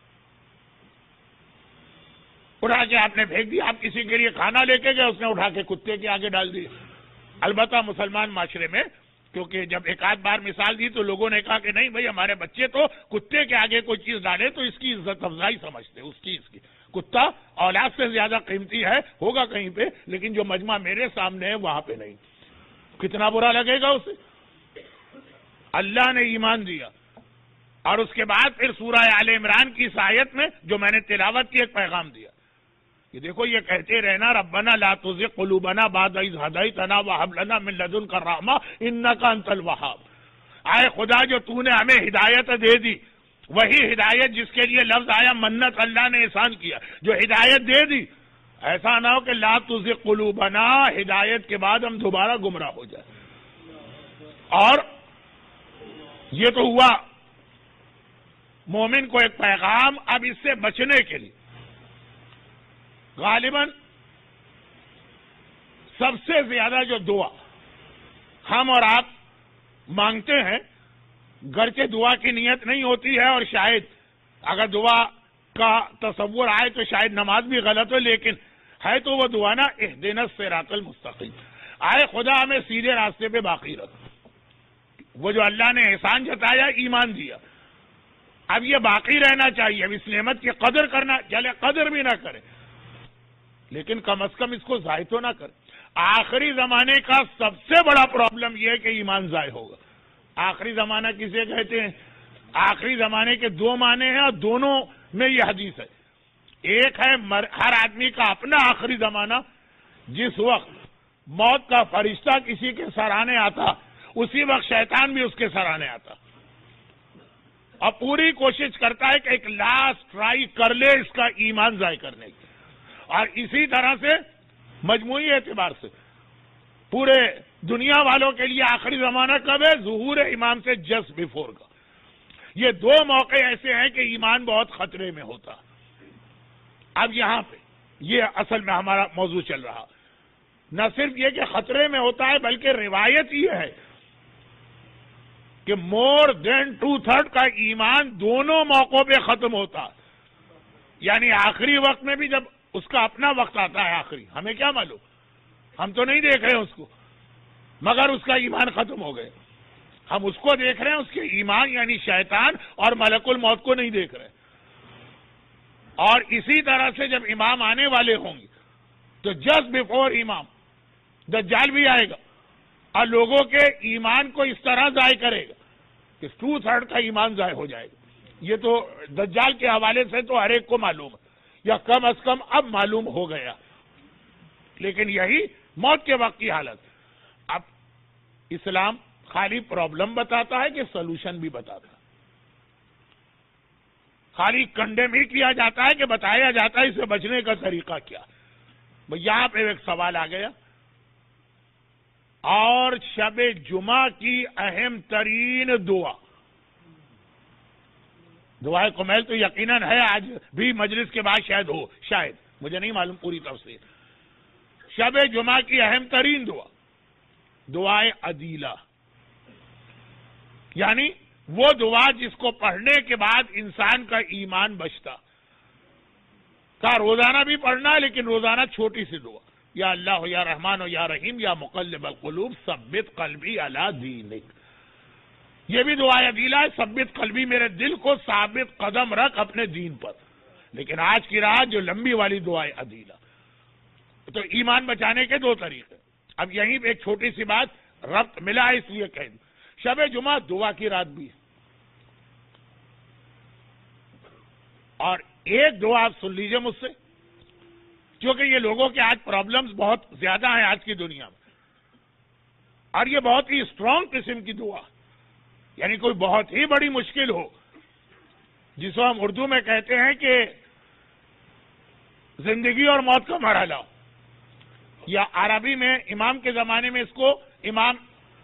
اٹھا کے آپ نے پھینک دیا. آپ کسی کے لیے کھانا لے کے گئے، اس نے اٹھا کے کتے کے آگے ڈال دیا. البتہ مسلمان معاشرے میں کیونکہ جب ایک آدھ بار مثال دی تو لوگوں نے کہا کہ نہیں بھائی ہمارے بچے تو کتے کے آگے کوئی چیز ڈالے تو اس کی عزت افزائی سمجھتے اس چیز کی. کتا اولاد سے زیادہ قیمتی ہے، ہوگا کہیں پہ، لیکن جو مجمع میرے سامنے ہے وہاں پہ نہیں. کتنا برا لگے گا اسے. اللہ نے ایمان دیا، اور اس کے بعد پھر سورہ آل عمران کی اس آیت میں جو میں نے تلاوت کی ایک پیغام دیا کہ دیکھو یہ کہتے رہنا ربنا لا تزغ قلوبنا بعد اذ ہدیتنا وہب لنا من لدنک الرحمہ انک انت الوہاب. اے خدا جو تو نے ہمیں ہدایت دے دی، وہی ہدایت جس کے لیے لفظ آیا منت، اللہ نے احسان کیا، جو ہدایت دے دی، ایسا نہ ہو کہ لا تزغ قلوبنا ہدایت کے بعد ہم دوبارہ گمراہ ہو جائیں. اور یہ تو ہوا مومن کو ایک پیغام. اب اس سے بچنے کے لیے غالباً سب سے زیادہ جو دعا ہم اور آپ مانگتے ہیں، گرچہ دعا کی نیت نہیں ہوتی ہے اور شاید اگر دعا کا تصور آئے تو شاید نماز بھی غلط ہو، لیکن ہے تو وہ دعا نا اہدنا الصراط المستقیم، آئے خدا ہمیں سیدھے راستے پہ باقی رکھ. وہ جو اللہ نے احسان جتایا، ایمان دیا، اب یہ باقی رہنا چاہیے. اب اس نعمت کی قدر کرنا، چلے قدر بھی نہ کرے لیکن کم از کم اس کو ضائع تو نہ کرے. آخری زمانے کا سب سے بڑا پرابلم یہ ہے کہ ایمان ضائع ہوگا. آخری زمانہ کسے کہتے ہیں؟ آخری زمانے کے دو معنی ہیں اور دونوں میں یہ حدیث ہے. ایک ہے ہر آدمی کا اپنا آخری زمانہ، جس وقت موت کا فرشتہ کسی کے سرانے آتا اسی وقت شیطان بھی اس کے سرانے آتا اور پوری کوشش کرتا ہے کہ ایک لاسٹ ٹرائی کر لے اس کا ایمان ضائع کرنے کی. اور اسی طرح سے مجموعی اعتبار سے پورے دنیا والوں کے لیے آخری زمانہ کب ہے؟ ظہور امام سے جسٹ بیفور کا. یہ دو موقع ایسے ہیں کہ ایمان بہت خطرے میں ہوتا. اب یہاں پہ یہ اصل میں ہمارا موضوع چل رہا، نہ صرف یہ کہ خطرے میں ہوتا ہے بلکہ روایت یہ ہے کہ مور دین ٹو تھرڈ کا ایمان دونوں موقعوں پہ ختم ہوتا. یعنی آخری وقت میں بھی جب اس کا اپنا وقت آتا ہے آخری، ہمیں کیا معلوم، ہم تو نہیں دیکھ رہے اس کو، مگر اس کا ایمان ختم ہو گئے. ہم اس کو دیکھ رہے ہیں، اس کے ایمان یعنی شیطان اور ملک الموت کو نہیں دیکھ رہے. اور اسی طرح سے جب امام آنے والے ہوں گے تو جسٹ بیفور امام دجال بھی آئے گا اور لوگوں کے ایمان کو اس طرح ضائع کرے گا کہ ٹو تھرڈ کا ایمان ضائع ہو جائے گا. یہ تو دجال کے حوالے سے تو ہر ایک کو معلوم ہے، یا کم از کم اب معلوم ہو گیا. لیکن یہی موت کے وقت کی حالت. اب اسلام خالی پرابلم بتاتا ہے کہ سولوشن بھی بتاتا ہے؟ خالی کنڈیم ہی کیا جاتا ہے کہ بتایا جاتا ہے اسے بچنے کا طریقہ کیا؟ یہاں پہ ایک سوال آ گیا. اور شب جمعہ کی اہم ترین دعا، دعائے کمیل تو یقیناً ہے، آج بھی مجلس کے بعد شاید ہو، شاید مجھے نہیں معلوم پوری تفصیل. شب جمعہ کی اہم ترین دعا دعائے عدیلہ، یعنی وہ دعا جس کو پڑھنے کے بعد انسان کا ایمان بچتا. کا روزانہ بھی پڑھنا ہے لیکن روزانہ چھوٹی سی دعا، یا اللہ ہو یا رحمان ہو یا رحیم یا مقلب القلوب ثبت قلبی علی دینک. یہ بھی دعائے عدیلہ ہے، ثبت قلبی، میرے دل کو ثابت قدم رکھ اپنے دین پر. لیکن آج کی رات جو لمبی والی دعائے عدیلہ، تو ایمان بچانے کے دو طریقے. اب یہیں پہ ایک چھوٹی سی بات ربط ملا ہے اس لیے کہہ دوں، شب جمعہ دعا کی رات بھی ہے. اور ایک دعا آپ سن لیجئے مجھ سے، کیونکہ یہ لوگوں کے آج پرابلمز بہت زیادہ ہیں آج کی دنیا میں، اور یہ بہت ہی اسٹرانگ قسم کی دعا، یعنی کوئی بہت ہی بڑی مشکل ہو جس کو ہم اردو میں کہتے ہیں کہ زندگی اور موت کا مرحلہ، یا عربی میں امام کے زمانے میں اس کو امام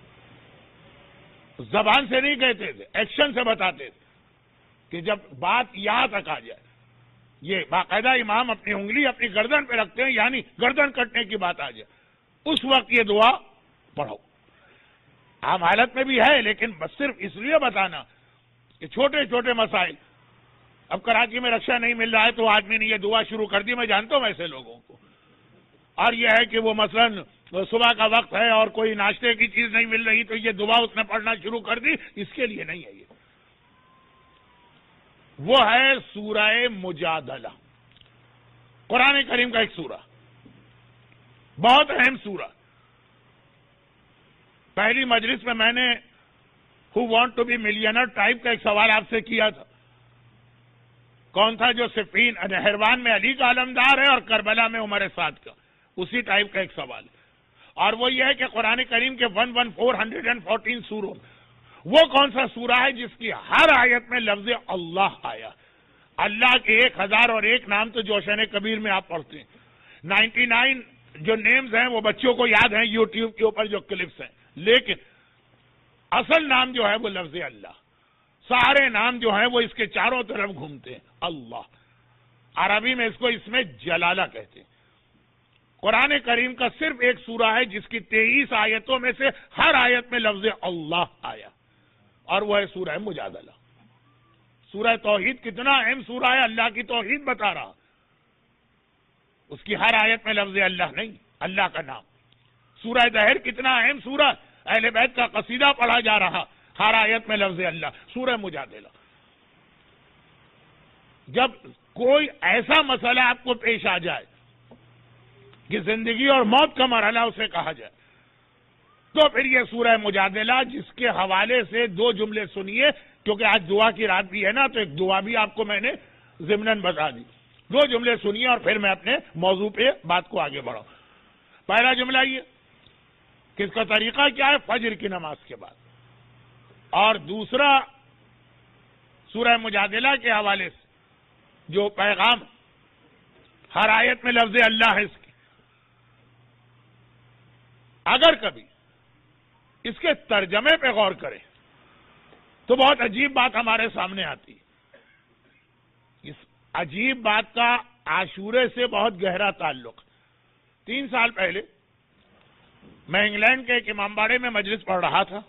زبان سے نہیں کہتے تھے، ایکشن سے بتاتے تھے کہ جب بات یہاں تک آ جائے، یہ باقاعدہ امام اپنی انگلی اپنی گردن پہ رکھتے ہیں، یعنی گردن کٹنے کی بات آ جائے اس وقت یہ دعا پڑھو. عام حالت میں بھی ہے لیکن بس صرف اس لیے بتانا کہ چھوٹے چھوٹے مسائل. اب کراچی میں رکشہ نہیں مل رہا ہے تو آدمی نے یہ دعا شروع کر دی، میں جانتا ہوں ایسے لوگوں کو. اور یہ ہے کہ وہ مثلاً صبح کا وقت ہے اور کوئی ناشتے کی چیز نہیں مل رہی تو یہ دعا اس نے پڑھنا شروع کر دی، اس کے لیے نہیں ہے. یہ وہ ہے سورہ مجادلہ، قرآن کریم کا ایک سورہ، بہت اہم سورہ. پہلی مجلس میں میں نے who want to be millionaire type کا ایک سوال آپ سے کیا تھا. کون تھا جو صفین نہروان میں علی کا علمدار ہے اور کربلا میں عمر سعد کا، اسی ٹائپ کا ایک سوال ہے. اور وہ یہ ہے کہ قرآن کریم کے one one four hundred and fourteen سوروں میں وہ کون سا سورہ ہے جس کی ہر آیت میں لفظ اللہ آیا؟ اللہ کے ایک ہزار اور ایک نام تو جوشن کبیر میں آپ پڑھتے ہیں، نائنٹی نائن جو نیمز ہیں وہ بچوں کو یاد ہیں یوٹیوب کے اوپر جو کلپس ہیں، لیکن اصل نام جو ہے وہ لفظ اللہ. سارے نام جو ہیں وہ اس کے چاروں طرف گھومتے ہیں. اللہ عربی میں اس کو اس میں جلالہ کہتے ہیں. قرآن کریم کا صرف ایک سورہ ہے جس کی تیئیس آیتوں میں سے ہر آیت میں لفظ اللہ آیا، اور وہ ہے سورہ مجادلہ. سورہ توحید کتنا اہم سورہ ہے، اللہ کی توحید بتا رہا، اس کی ہر آیت میں لفظ اللہ نہیں، اللہ کا نام. سورہ دہر کتنا اہم سورہ، اہل بیت کا قصیدہ پڑھا جا رہا، ہر آیت میں لفظ اللہ. سورہ مجادلہ، جب کوئی ایسا مسئلہ آپ کو پیش آ جائے کہ زندگی اور موت کا مرحلہ اسے کہا جائے، تو پھر یہ سورہ مجادلہ جس کے حوالے سے دو جملے سنیے کیونکہ آج دعا کی رات بھی ہے نا، تو ایک دعا بھی آپ کو میں نے ضمناً بتا دی. دو جملے سنیے اور پھر میں اپنے موضوع پہ بات کو آگے بڑھاؤں. پہلا جملہ یہ کہ اس کا طریقہ کیا ہے، فجر کی نماز کے بعد. اور دوسرا سورہ مجادلہ کے حوالے سے جو پیغام ہر آیت میں لفظ اللہ ہے، اس کی اگر کبھی اس کے ترجمے پہ غور کریں تو بہت عجیب بات ہمارے سامنے آتی ہے. اس عجیب بات کا عاشورے سے بہت گہرا تعلق. تین سال پہلے میں انگلینڈ کے ایک امام باڑے میں مجلس پڑھ رہا تھا،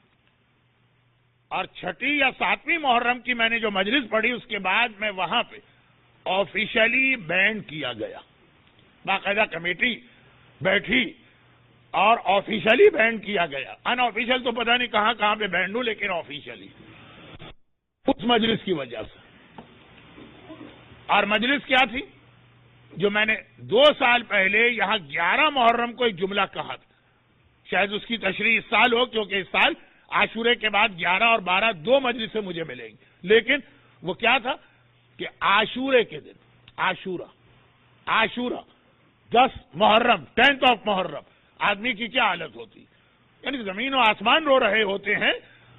اور چھٹی یا ساتویں محرم کی میں نے جو مجلس پڑھی، اس کے بعد میں وہاں پہ آفیشلی بین کیا گیا. باقاعدہ کمیٹی بیٹھی اور آفیشلی بینڈ کیا گیا. ان آفیشل تو پتہ نہیں کہاں کہاں پہ بینڈ ہوں، لیکن آفیشلی اس مجلس کی وجہ سے. اور مجلس کیا تھی؟ جو میں نے دو سال پہلے یہاں گیارہ محرم کو ایک جملہ کہا تھا. شاید اس کی تشریح اس سال ہو، کیونکہ اس سال عاشورے کے بعد گیارہ اور بارہ دو مجلس سے مجھے ملیں گی. لیکن وہ کیا تھا کہ عاشورے کے دن، عاشورہ عاشورہ دس محرم، ٹینتھ آف محرم، آدمی کی کیا حالت ہوتی، یعنی زمین و آسمان رو رہے ہوتے ہیں.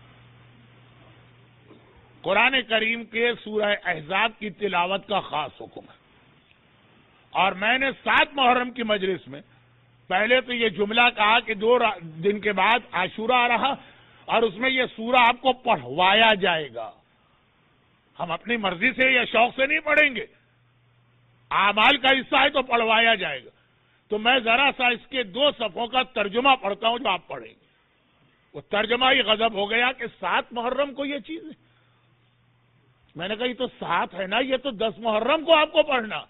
قرآن کریم کے سورہ احزاب کی تلاوت کا خاص حکم ہے. اور میں نے سات محرم کی مجلس میں پہلے تو یہ جملہ کہا کہ دو دن کے بعد عاشورہ آ رہا، اور اس میں یہ سورہ آپ کو پڑھوایا جائے گا. ہم اپنی مرضی سے یا شوق سے نہیں پڑھیں گے، اعمال کا حصہ ہے تو پڑھوایا جائے گا. تو میں ذرا سا اس کے دو صفحوں کا ترجمہ پڑھتا ہوں جو آپ پڑھیں گے. وہ ترجمہ ہی غضب ہو گیا کہ سات محرم کو یہ چیز ہے. میں نے کہا یہ تو سات ہے نا، یہ تو دس محرم کو آپ کو پڑھنا.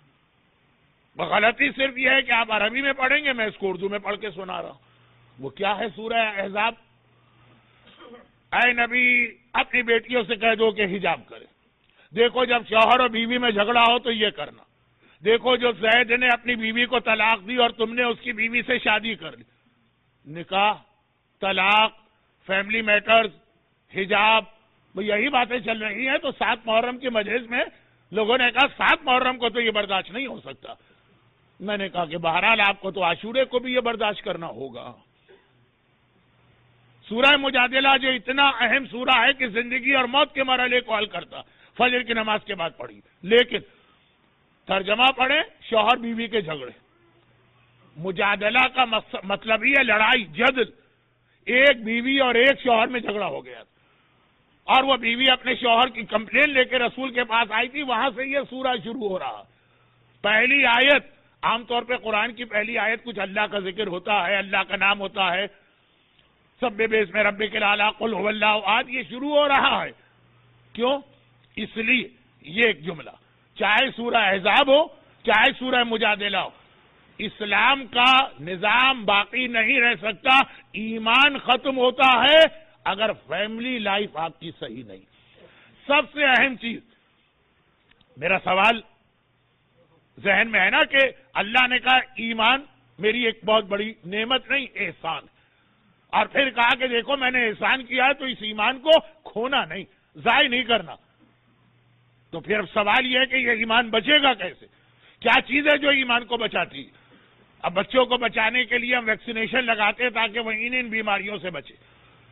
غلطی صرف یہ ہے کہ آپ عربی میں پڑھیں گے، میں اس کو اردو میں پڑھ کے سنا رہا ہوں. وہ کیا ہے سورہ احزاب؟ اے نبی اپنی بیٹیوں سے کہہ دو کہ حجاب کرے. دیکھو جب شوہر اور بیوی میں جھگڑا ہو تو یہ کرنا. دیکھو جو زید نے اپنی بیوی کو طلاق دی اور تم نے اس کی بیوی سے شادی کر لی. نکاح، طلاق، فیملی میٹرز، حجاب، وہ یہی باتیں چل رہی ہیں. تو سات محرم کی مجلس میں لوگوں نے کہا سات محرم کو تو یہ برداشت نہیں ہو سکتا. میں نے کہا کہ بہرحال آپ کو تو عاشورے کو بھی یہ برداشت کرنا ہوگا. سورہ مجادلہ جو اتنا اہم سورہ ہے کہ زندگی اور موت کے مرحلے کو حل کرتا، فجر کی نماز کے بعد پڑھی. لیکن ترجمہ پڑھیں، شوہر بیوی کے جھگڑے. مجادلہ کا مطلب ہی ہے لڑائی، جدل. ایک بیوی اور ایک شوہر میں جھگڑا ہو گیا تھا، اور وہ بیوی اپنے شوہر کی کمپلین لے کے رسول کے پاس آئی تھی. وہاں سے یہ سورہ شروع ہو رہا. پہلی آیت، عام طور پہ قرآن کی پہلی آیت کچھ اللہ کا ذکر ہوتا ہے، اللہ کا نام ہوتا ہے، سب بیس میں رب کے لالا قل هو اللہ احد، یہ شروع ہو رہا ہے. کیوں؟ اس لیے یہ ایک جملہ، چاہے سورہ احزاب ہو چاہے سورہ مجادلہ ہو، اسلام کا نظام باقی نہیں رہ سکتا. ایمان ختم ہوتا ہے اگر فیملی لائف آپ کی صحیح نہیں. سب سے اہم چیز، میرا سوال ذہن میں ہے نا کہ اللہ نے کہا ایمان میری ایک بہت بڑی نعمت نہیں، احسان. اور پھر کہا کہ دیکھو میں نے احسان کیا ہے تو اس ایمان کو کھونا نہیں، ضائع نہیں کرنا. تو پھر سوال یہ ہے کہ یہ ایمان بچے گا کیسے؟ کیا چیز ہے جو ایمان کو بچاتی؟ اب بچوں کو بچانے کے لیے ہم ویکسینیشن لگاتے ہیں تاکہ وہ ان ان بیماریوں سے بچے.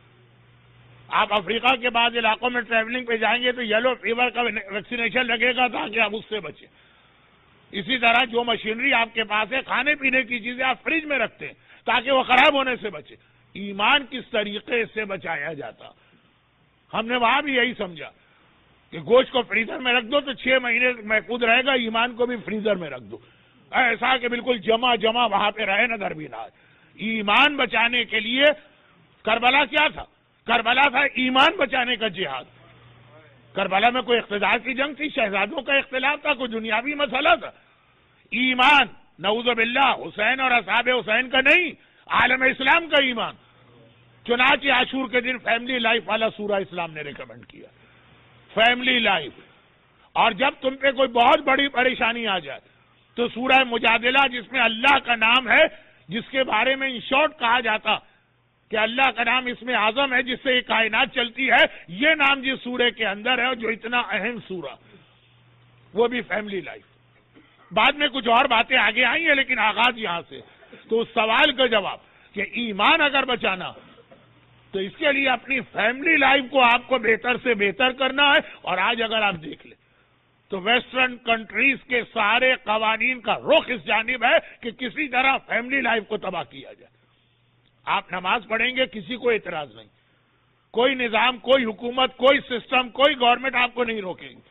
آپ افریقہ کے بعض علاقوں میں ٹریولنگ پہ جائیں گے تو یلو فیور کا ویکسینیشن لگے گا تاکہ آپ اس سے بچیں. اسی طرح جو مشینری آپ کے پاس ہے، کھانے پینے کی چیزیں آپ فریج میں رکھتے ہیں تاکہ وہ خراب ہونے سے بچے. ایمان کس طریقے سے بچایا جاتا؟ ہم نے وہاں بھی یہی سمجھا کہ گوشت کو فریزر میں رکھ دو تو چھ مہینے محفوظ رہے گا، ایمان کو بھی فریزر میں رکھ دو، ایسا کہ بالکل جمع جمع وہاں پہ رہے، نہ در بھی نہ. ایمان بچانے کے لیے کربلا کیا تھا؟ کربلا تھا ایمان بچانے کا جہاد. کربلا میں کوئی اقتدار کی جنگ تھی، شہزادوں کا اختلاف تھا، کوئی دنیاوی مسئلہ تھا. ایمان نعوذ باللہ حسین اور اصحاب حسین کا نہیں، عالم اسلام کا ایمان. چنانچہ عاشور کے دن فیملی لائف والا سورہ اسلام نے ریکمنڈ کیا، فیملی لائف. اور جب تم پہ کوئی بہت بڑی پریشانی آ جائے تو سورہ مجادلہ جس میں اللہ کا نام ہے، جس کے بارے میں ان شارٹ کہا جاتا کہ اللہ کا نام اس میں اعظم ہے جس سے یہ کائنات چلتی ہے، یہ نام جس سورے کے اندر ہے جو اتنا اہم سورہ، وہ بھی فیملی لائف۔ بعد میں کچھ اور باتیں آگے آئی ہیں لیکن آغاز یہاں سے۔ تو اس سوال کا جواب کہ ایمان اگر بچانا تو اس کے لیے اپنی فیملی لائف کو آپ کو بہتر سے بہتر کرنا ہے۔ اور آج اگر آپ دیکھ لیں تو ویسٹرن کنٹریز کے سارے قوانین کا رخ اس جانب ہے کہ کسی طرح فیملی لائف کو تباہ کیا جائے۔ آپ نماز پڑھیں گے، کسی کو اعتراض نہیں، کوئی نظام، کوئی حکومت، کوئی سسٹم، کوئی گورنمنٹ آپ کو نہیں روکے گی،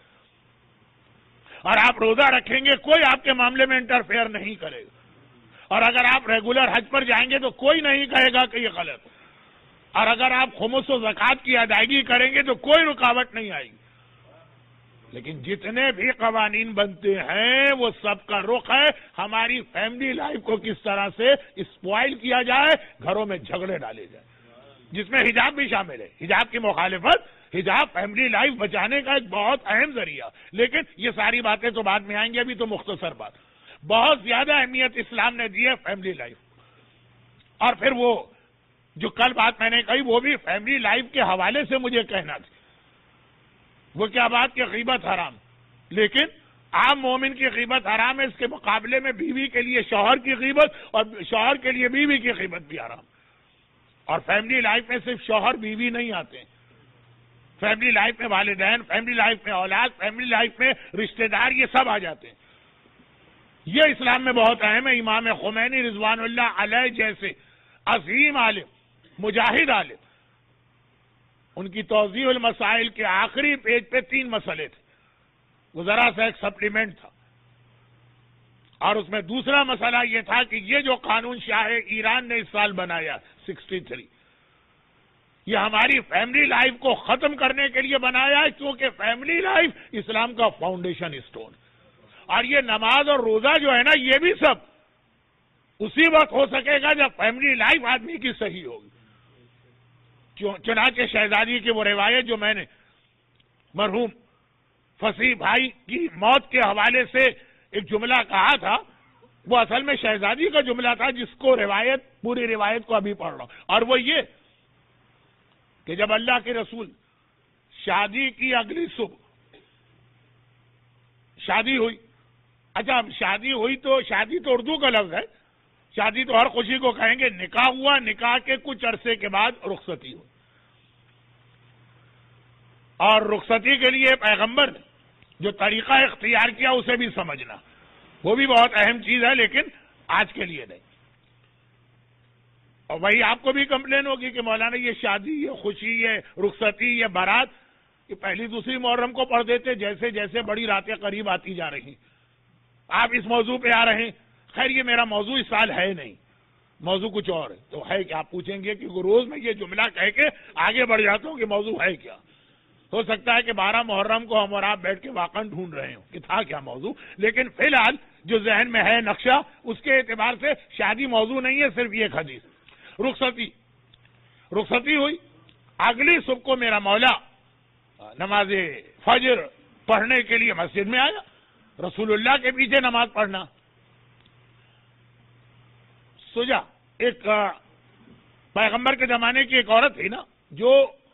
اور آپ روزہ رکھیں گے، کوئی آپ کے معاملے میں انٹرفیئر نہیں کرے گا، اور اگر آپ ریگولر حج پر جائیں گے تو کوئی نہیں کہے گا کہ یہ غلط، اور اگر آپ خمس و زکوٰۃ کی ادائیگی کریں گے تو کوئی رکاوٹ نہیں آئے گی۔ لیکن جتنے بھی قوانین بنتے ہیں وہ سب کا رخ ہے ہماری فیملی لائف کو کس طرح سے اسپوائل کیا جائے، گھروں میں جھگڑے ڈالے جائے، جس میں حجاب بھی شامل ہے۔ حجاب کی مخالفت، حجاب فیملی لائف بچانے کا ایک بہت اہم ذریعہ، لیکن یہ ساری باتیں تو بعد میں آئیں گی، ابھی تو مختصر بات۔ بہت زیادہ اہمیت اسلام نے دی ہے فیملی لائف۔ اور پھر وہ جو کل بات میں نے کہی وہ بھی فیملی لائف کے حوالے سے مجھے کہنا تھا، وہ کیا بات کہ غیبت حرام، لیکن عام مومن کی غیبت حرام ہے، اس کے مقابلے میں بیوی کے لیے شوہر کی غیبت اور شوہر کے لیے بیوی کی غیبت بھی حرام۔ اور فیملی لائف میں صرف شوہر بیوی نہیں آتے، فیملی لائف میں والدین، فیملی لائف میں اولاد، فیملی لائف میں رشتہ دار، یہ سب آ جاتے ہیں۔ یہ اسلام میں بہت اہم ہے۔ امام خمینی رضوان اللہ علیہ جیسے عظیم عالم، مجاہد عالم، ان کی توضیح المسائل کے آخری پیج پہ تین مسئلے تھے، وہ ذرا سا ایک سپلیمنٹ تھا، اور اس میں دوسرا مسئلہ یہ تھا کہ یہ جو قانون شاہ ایران نے اس سال بنایا سکسٹی تھری، یہ ہماری فیملی لائف کو ختم کرنے کے لیے بنایا ہے، کیونکہ فیملی لائف اسلام کا فاؤنڈیشن اسٹون ہے۔ اور یہ نماز اور روزہ جو ہے نا، یہ بھی سب اسی وقت ہو سکے گا جب فیملی لائف آدمی کی صحیح ہوگی۔ چنانچہ شہزادی کی وہ روایت جو میں نے مرحوم فصیح بھائی کی موت کے حوالے سے ایک جملہ کہا تھا، وہ اصل میں شہزادی کا جملہ تھا، جس کو روایت پوری روایت کو ابھی پڑھ رہا ہوں، اور وہ یہ کہ جب اللہ کے رسول شادی کی اگلی صبح شادی ہوئی، اچھا شادی ہوئی تو شادی تو اردو کا لفظ ہے، شادی تو ہر خوشی کو کہیں گے، نکاح ہوا، نکاح کے کچھ عرصے کے بعد رخصتی ہوئی، اور رخصتی کے لیے پیغمبر نے جو طریقہ اختیار کیا اسے بھی سمجھنا، وہ بھی بہت اہم چیز ہے، لیکن آج کے لیے نہیں۔ اور وہی آپ کو بھی کمپلین ہوگی کہ مولانا یہ شادی، یہ خوشی، یہ رخصتی، یہ بارات، یہ پہلی دوسری محرم کو پڑھ دیتے، جیسے جیسے بڑی راتیں قریب آتی جا رہی، آپ اس موضوع پہ آ رہے ہیں۔ خیر یہ میرا موضوع اس سال ہے نہیں، موضوع کچھ اور ہے، تو ہے کہ آپ پوچھیں گے کہ روز میں یہ جملہ کہہ کے آگے بڑھ جاتا ہوں کہ موضوع ہے کیا۔ ہو سکتا ہے کہ بارہ محرم کو ہم اور آپ بیٹھ کے واقعا ڈھونڈ رہے ہوں کہ تھا کیا موضوع، لیکن فی الحال جو ذہن میں ہے نقشہ، اس کے اعتبار سے شادی موضوع نہیں ہے، صرف یہ حدیث۔ رخصتی رخصتی ہوئی، اگلی صبح کو میرا مولا نماز فجر پڑھنے کے لیے مسجد میں آیا، رسول اللہ کے پیچھے نماز پڑھنا۔ سجا ایک پیغمبر کے زمانے کی ایک عورت تھی نا، جو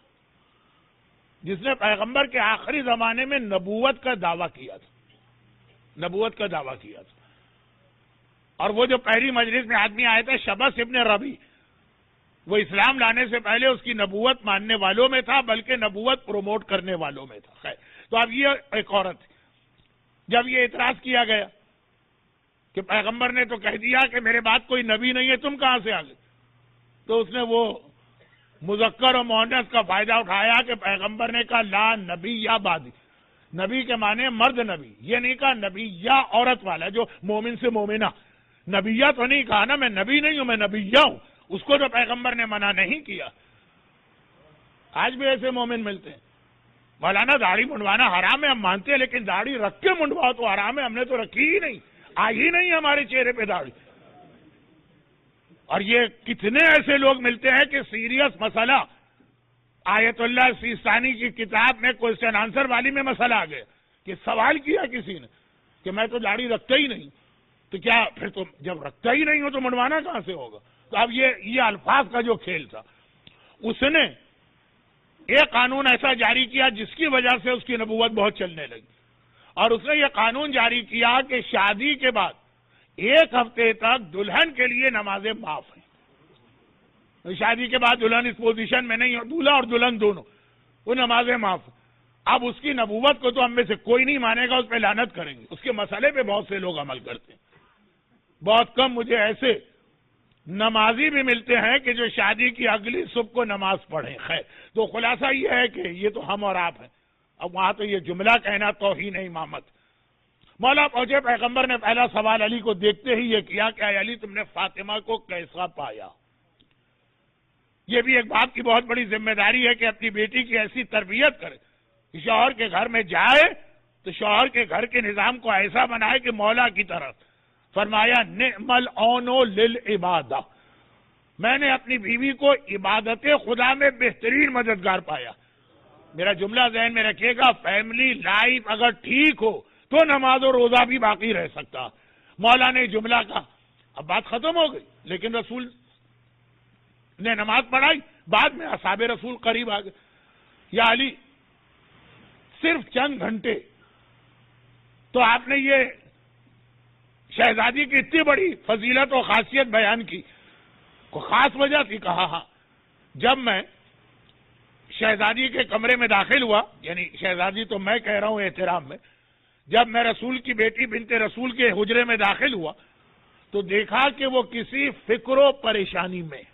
جس نے پیغمبر کے آخری زمانے میں نبوت کا دعویٰ کیا تھا، نبوت کا دعویٰ کیا تھا، اور وہ جو پہلی مجلس میں آدمی آئے تھے شبس ابن ربی، وہ اسلام لانے سے پہلے اس کی نبوت ماننے والوں میں تھا، بلکہ نبوت پروموٹ کرنے والوں میں تھا۔ خیر تو اب یہ ایک عورت تھی، جب یہ اعتراض کیا گیا کہ پیغمبر نے تو کہہ دیا کہ میرے بعد کوئی نبی نہیں ہے، تم کہاں سے آ گئے، تو اس نے وہ مذکر و مؤنث کا فائدہ اٹھایا کہ پیغمبر نے کہا لا نبی یا بعدی، نبی کے معنی مرد نبی، یہ نہیں کہا نبی یا عورت والا جو مومن سے مومنہ، نبیہ تو نہیں کہا نا، میں نبی نہیں ہوں، میں نبیہ ہوں، اس کو تو پیغمبر نے منع نہیں کیا۔ آج بھی ایسے مومن ملتے ہیں، مولانا داڑھی منڈوانا حرام ہے، ہم مانتے ہیں، لیکن داڑھی رکھ کے منڈواؤ تو حرام ہے، ہم نے تو رکھی ہی نہیں، آئی ہی نہیں ہمارے چہرے پہ داڑھی۔ اور یہ کتنے ایسے لوگ ملتے ہیں کہ سیریس مسئلہ، آیت اللہ سیستانی کی کتاب میں کوشچن آنسر والی میں مسئلہ آ گیا کہ سوال کیا کسی نے کہ میں تو داڑھی رکھتا ہی نہیں، تو کیا پھر تو جب رکھتا ہی نہیں ہو تو منڈوانا کہاں سے ہوگا؟ تو اب یہ یہ الفاظ کا جو کھیل تھا، اس نے ایک قانون ایسا جاری کیا جس کی وجہ سے اس کی نبوت بہت چلنے لگی، اور اس نے یہ قانون جاری کیا کہ شادی کے بعد ایک ہفتے تک دلہن کے لیے نمازیں معاف ہیں۔ شادی کے بعد دلہن اس پوزیشن میں نہیں ہو، دولہا اور دلہن دونوں، وہ نمازیں معاف ہیں۔ اب اس کی نبوت کو تو ہم میں سے کوئی نہیں مانے گا، اس پہ لعنت کریں گے۔ اس کے مسئلے پہ بہت سے لوگ عمل کرتے ہیں، بہت کم مجھے ایسے نمازی بھی ملتے ہیں کہ جو شادی کی اگلی صبح کو نماز پڑھیں۔ خیر، تو خلاصہ یہ ہے کہ یہ تو ہم اور آپ ہیں۔ اب وہاں تو یہ جملہ کہنا توہین امامت۔ مولا پہنچے، پیغمبر نے پہلا سوال علی کو دیکھتے ہی یہ کیا کہ اے علی تم نے فاطمہ کو کیسا پایا؟ یہ بھی ایک باپ کی بہت بڑی ذمہ داری ہے کہ اپنی بیٹی کی ایسی تربیت کرے، شوہر کے گھر میں جائے تو شوہر کے گھر کے نظام کو ایسا بنائے کہ مولا کی طرف فرمایا نعم العون للعبادہ، میں نے اپنی بیوی کو عبادت خدا میں بہترین مددگار پایا۔ میرا جملہ ذہن میں رکھیے گا، فیملی لائف اگر ٹھیک ہو تو نماز و روزہ بھی باقی رہ سکتا۔ مولا نے جملہ کہا، اب بات ختم ہو گئی، لیکن رسول نے نماز پڑھائی، بعد میں اصحاب رسول قریب آ گئے، یا علی صرف چند گھنٹے تو آپ نے یہ شہزادی کی اتنی بڑی فضیلت و خاصیت بیان کی، کوئی خاص وجہ تھی؟ کہا ہاں، جب میں شہزادی کے کمرے میں داخل ہوا، یعنی شہزادی تو میں کہہ رہا ہوں احترام میں، جب میں رسول کی بیٹی بنت رسول کے حجرے میں داخل ہوا تو دیکھا کہ وہ کسی فکر و پریشانی میں۔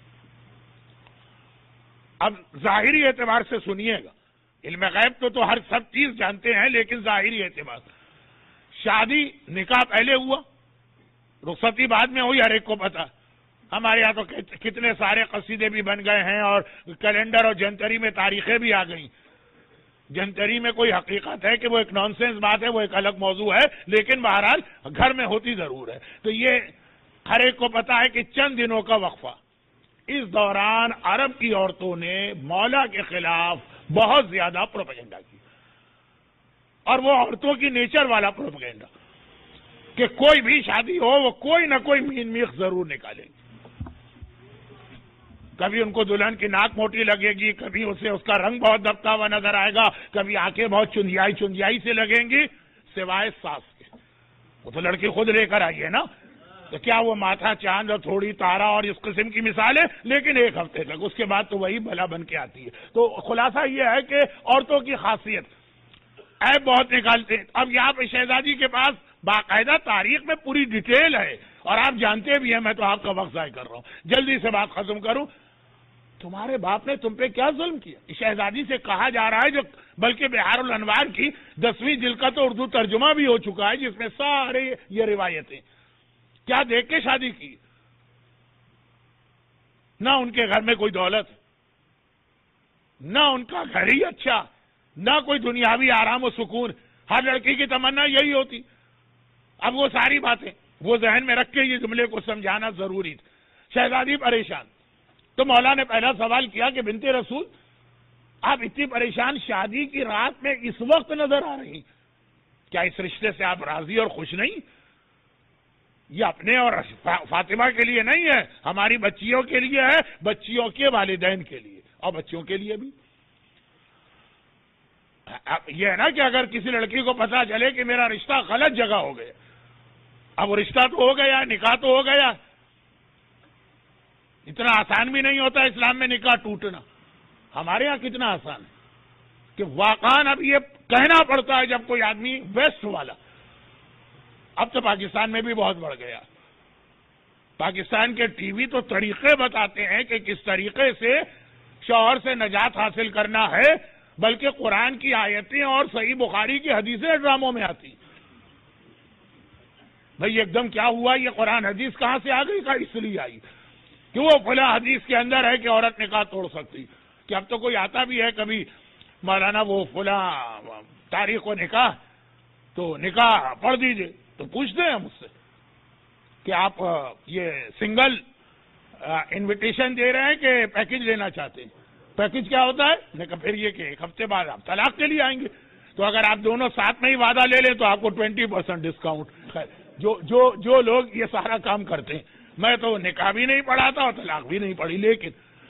اب ظاہری اعتبار سے سنیے گا، علم غیب تو تو ہر سب چیز جانتے ہیں، لیکن ظاہری اعتبار، شادی نکاح پہلے ہوا، رخصتی بعد میں ہوئی، ہر ایک کو پتا۔ ہمارے یہاں تو کتنے سارے قصیدے بھی بن گئے ہیں، اور کیلنڈر اور جنتری میں تاریخیں بھی آ گئیں۔ جنتری میں کوئی حقیقت ہے کہ وہ ایک نان سینس بات ہے، وہ ایک الگ موضوع ہے، لیکن بہرحال گھر میں ہوتی ضرور ہے۔ تو یہ ہر ایک کو پتا ہے کہ چند دنوں کا وقفہ، اس دوران عرب کی عورتوں نے مولا کے خلاف بہت زیادہ پروپیگنڈا کی، اور وہ عورتوں کی نیچر والا پروپیگنڈا کہ کوئی بھی شادی ہو وہ کوئی نہ کوئی مین میخ ضرور نکالے گی۔ کبھی ان کو دلہن کی ناک موٹی لگے گی، کبھی اسے اس کا رنگ بہت دبتا ہوا نظر آئے گا، کبھی آنکھیں بہت چندیائی چندیائی سے لگیں گی، سوائے ساس کے۔ وہ تو لڑکی خود لے کر آئی ہے نا، تو کیا وہ ماتھا چاند اور تھوڑی تارا اور اس قسم کی مثال ہے؟ لیکن ایک ہفتے تک، اس کے بعد تو وہی بھلا بن کے آتی ہے۔ تو خلاصہ یہ ہے کہ عورتوں کی خاصیت عیب بہت نکالتے ہیں۔ اب یہاں پہ شہزادی کے پاس باقاعدہ تاریخ میں پوری ڈیٹیل ہے، اور آپ جانتے بھی ہیں، میں تو آپ کا وقت ضائع کر رہا ہوں، جلدی سے بات ختم کروں۔ تمہارے باپ نے تم پہ کیا ظلم کیا؟ شہزادی سے کہا جا رہا ہے، جو بلکہ بہار الانوار کی دسویں جلد کا تو اردو ترجمہ بھی ہو چکا ہے، جس میں سارے یہ روایتیں، کیا دیکھ کے شادی کی؟ نہ ان کے گھر میں کوئی دولت، نہ ان کا گھر ہی اچھا، نہ کوئی دنیاوی آرام و سکون۔ ہر لڑکی کی تمنا یہی ہوتی۔ اب وہ ساری باتیں وہ ذہن میں رکھ کے یہ جملے کو سمجھانا ضروری تھا۔ شہزادی پریشان، تو مولا نے پہلا سوال کیا کہ بنت رسول آپ اتنی پریشان شادی کی رات میں اس وقت نظر آ رہی، کیا اس رشتے سے آپ راضی اور خوش نہیں؟ یہ اپنے اور فاطمہ کے لیے نہیں ہے، ہماری بچیوں کے لیے ہے، بچیوں کے والدین کے لیے اور بچوں کے لیے بھی۔ یہ ہے نا کہ اگر کسی لڑکی کو پتا چلے کہ میرا رشتہ غلط جگہ ہو گیا، اب وہ رشتہ تو ہو گیا، نکاح تو ہو گیا، اتنا آسان بھی نہیں ہوتا اسلام میں نکاح ٹوٹنا۔ ہمارے ہاں کتنا آسان ہے کہ واقعاً اب یہ کہنا پڑتا ہے جب کوئی آدمی ویسٹ والا، اب تو پاکستان میں بھی بہت بڑھ گیا۔ پاکستان کے ٹی وی تو طریقے بتاتے ہیں کہ کس طریقے سے شوہر سے نجات حاصل کرنا ہے، بلکہ قرآن کی آیتیں اور صحیح بخاری کی حدیثیں ڈراموں میں آتی۔ بھئی ایک دم کیا ہوا، یہ قرآن حدیث کہاں سے آ گئی؟ کا اس لیے آئی کہ وہ فلاں حدیث کے اندر ہے کہ عورت نکاح توڑ سکتی، کہ اب تو کوئی آتا بھی ہے کبھی مولانا وہ فلاں تاریخ و نکاح، تو نکاح پڑھ دیجئے، تو پوچھتے ہیں مجھ سے کہ آپ یہ سنگل انویٹیشن دے رہے ہیں کہ پیکج لینا چاہتے ہیں؟ پیکج کیا ہوتا ہے؟ میں کہا پھر یہ کہ ایک ہفتے بعد آپ طلاق کے لیے آئیں گے، تو اگر آپ دونوں ساتھ میں ہی وعدہ لے لیں تو آپ کو ٹوینٹی پرسینٹ ڈسکاؤنٹ۔ خیر، جو جو جو لوگ یہ سارا کام کرتے ہیں، میں تو نکاح بھی نہیں پڑھاتا اور طلاق بھی نہیں پڑھی، لیکن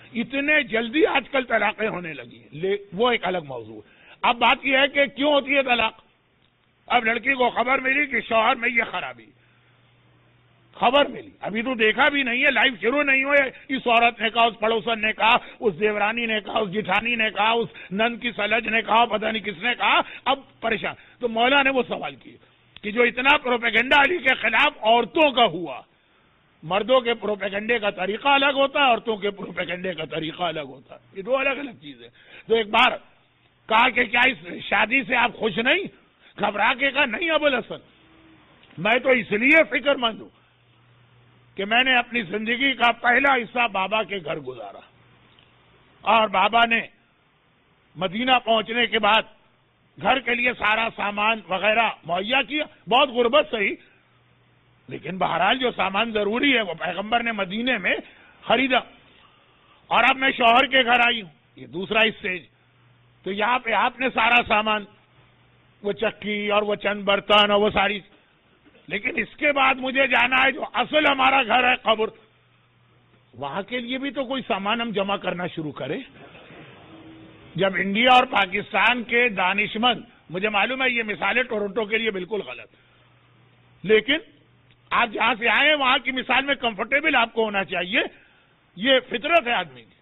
اتنے جلدی آج کل طلاقیں ہونے لگی ہیں، وہ ایک الگ موضوع ہے۔ اب بات یہ ہے کہ کیوں ہوتی ہے طلاق؟ اب لڑکی کو خبر ملی کہ شوہر میں یہ خرابی، خبر ملی، ابھی تو دیکھا بھی نہیں ہے، لائف شروع نہیں ہوئے، اس عورت نے کہا، اس پڑوسن نے کہا، اس دیورانی نے کہا، اس جٹھانی نے کہا، اس نند کی سلج نے کہا، پتہ نہیں کس نے کہا، اب پریشان۔ تو مولا نے وہ سوال کیے کہ جو اتنا پروپیگنڈا علی کے خلاف عورتوں کا ہوا، مردوں کے پروپیگنڈے کا طریقہ الگ ہوتا ہے، عورتوں کے پروپیگنڈے کا طریقہ الگ ہوتا ہے، یہ دو الگ الگ چیزیں۔ تو ایک بار کہا کہ کیا اس شادی سے آپ خوش نہیں؟ گھبرا کے کہا نہیں ابوالحسن، میں تو اس لیے فکر مند ہوں کہ میں نے اپنی زندگی کا پہلا حصہ بابا کے گھر گزارا، اور بابا نے مدینہ پہنچنے کے بعد گھر کے لیے سارا سامان وغیرہ مہیا کیا، بہت غربت صحیح، لیکن بہرحال جو سامان ضروری ہے وہ پیغمبر نے مدینے میں خریدا۔ اور اب میں شوہر کے گھر آئی ہوں، یہ دوسرا اسٹیج۔ تو یہاں پہ آپ نے سارا سامان، وہ چکی اور وہ چند برتن اور وہ ساری، لیکن اس کے بعد مجھے جانا ہے جو اصل ہمارا گھر ہے قبر، وہاں کے لیے بھی تو کوئی سامان ہم جمع کرنا شروع کریں۔ جب انڈیا اور پاکستان کے دانشمند، مجھے معلوم ہے یہ مثالیں ٹورنٹو کے لیے بالکل غلط، لیکن آپ جہاں سے آئے ہیں وہاں کی مثال میں کمفرٹیبل آپ کو ہونا چاہیے، یہ فطرت ہے آدمی کی۔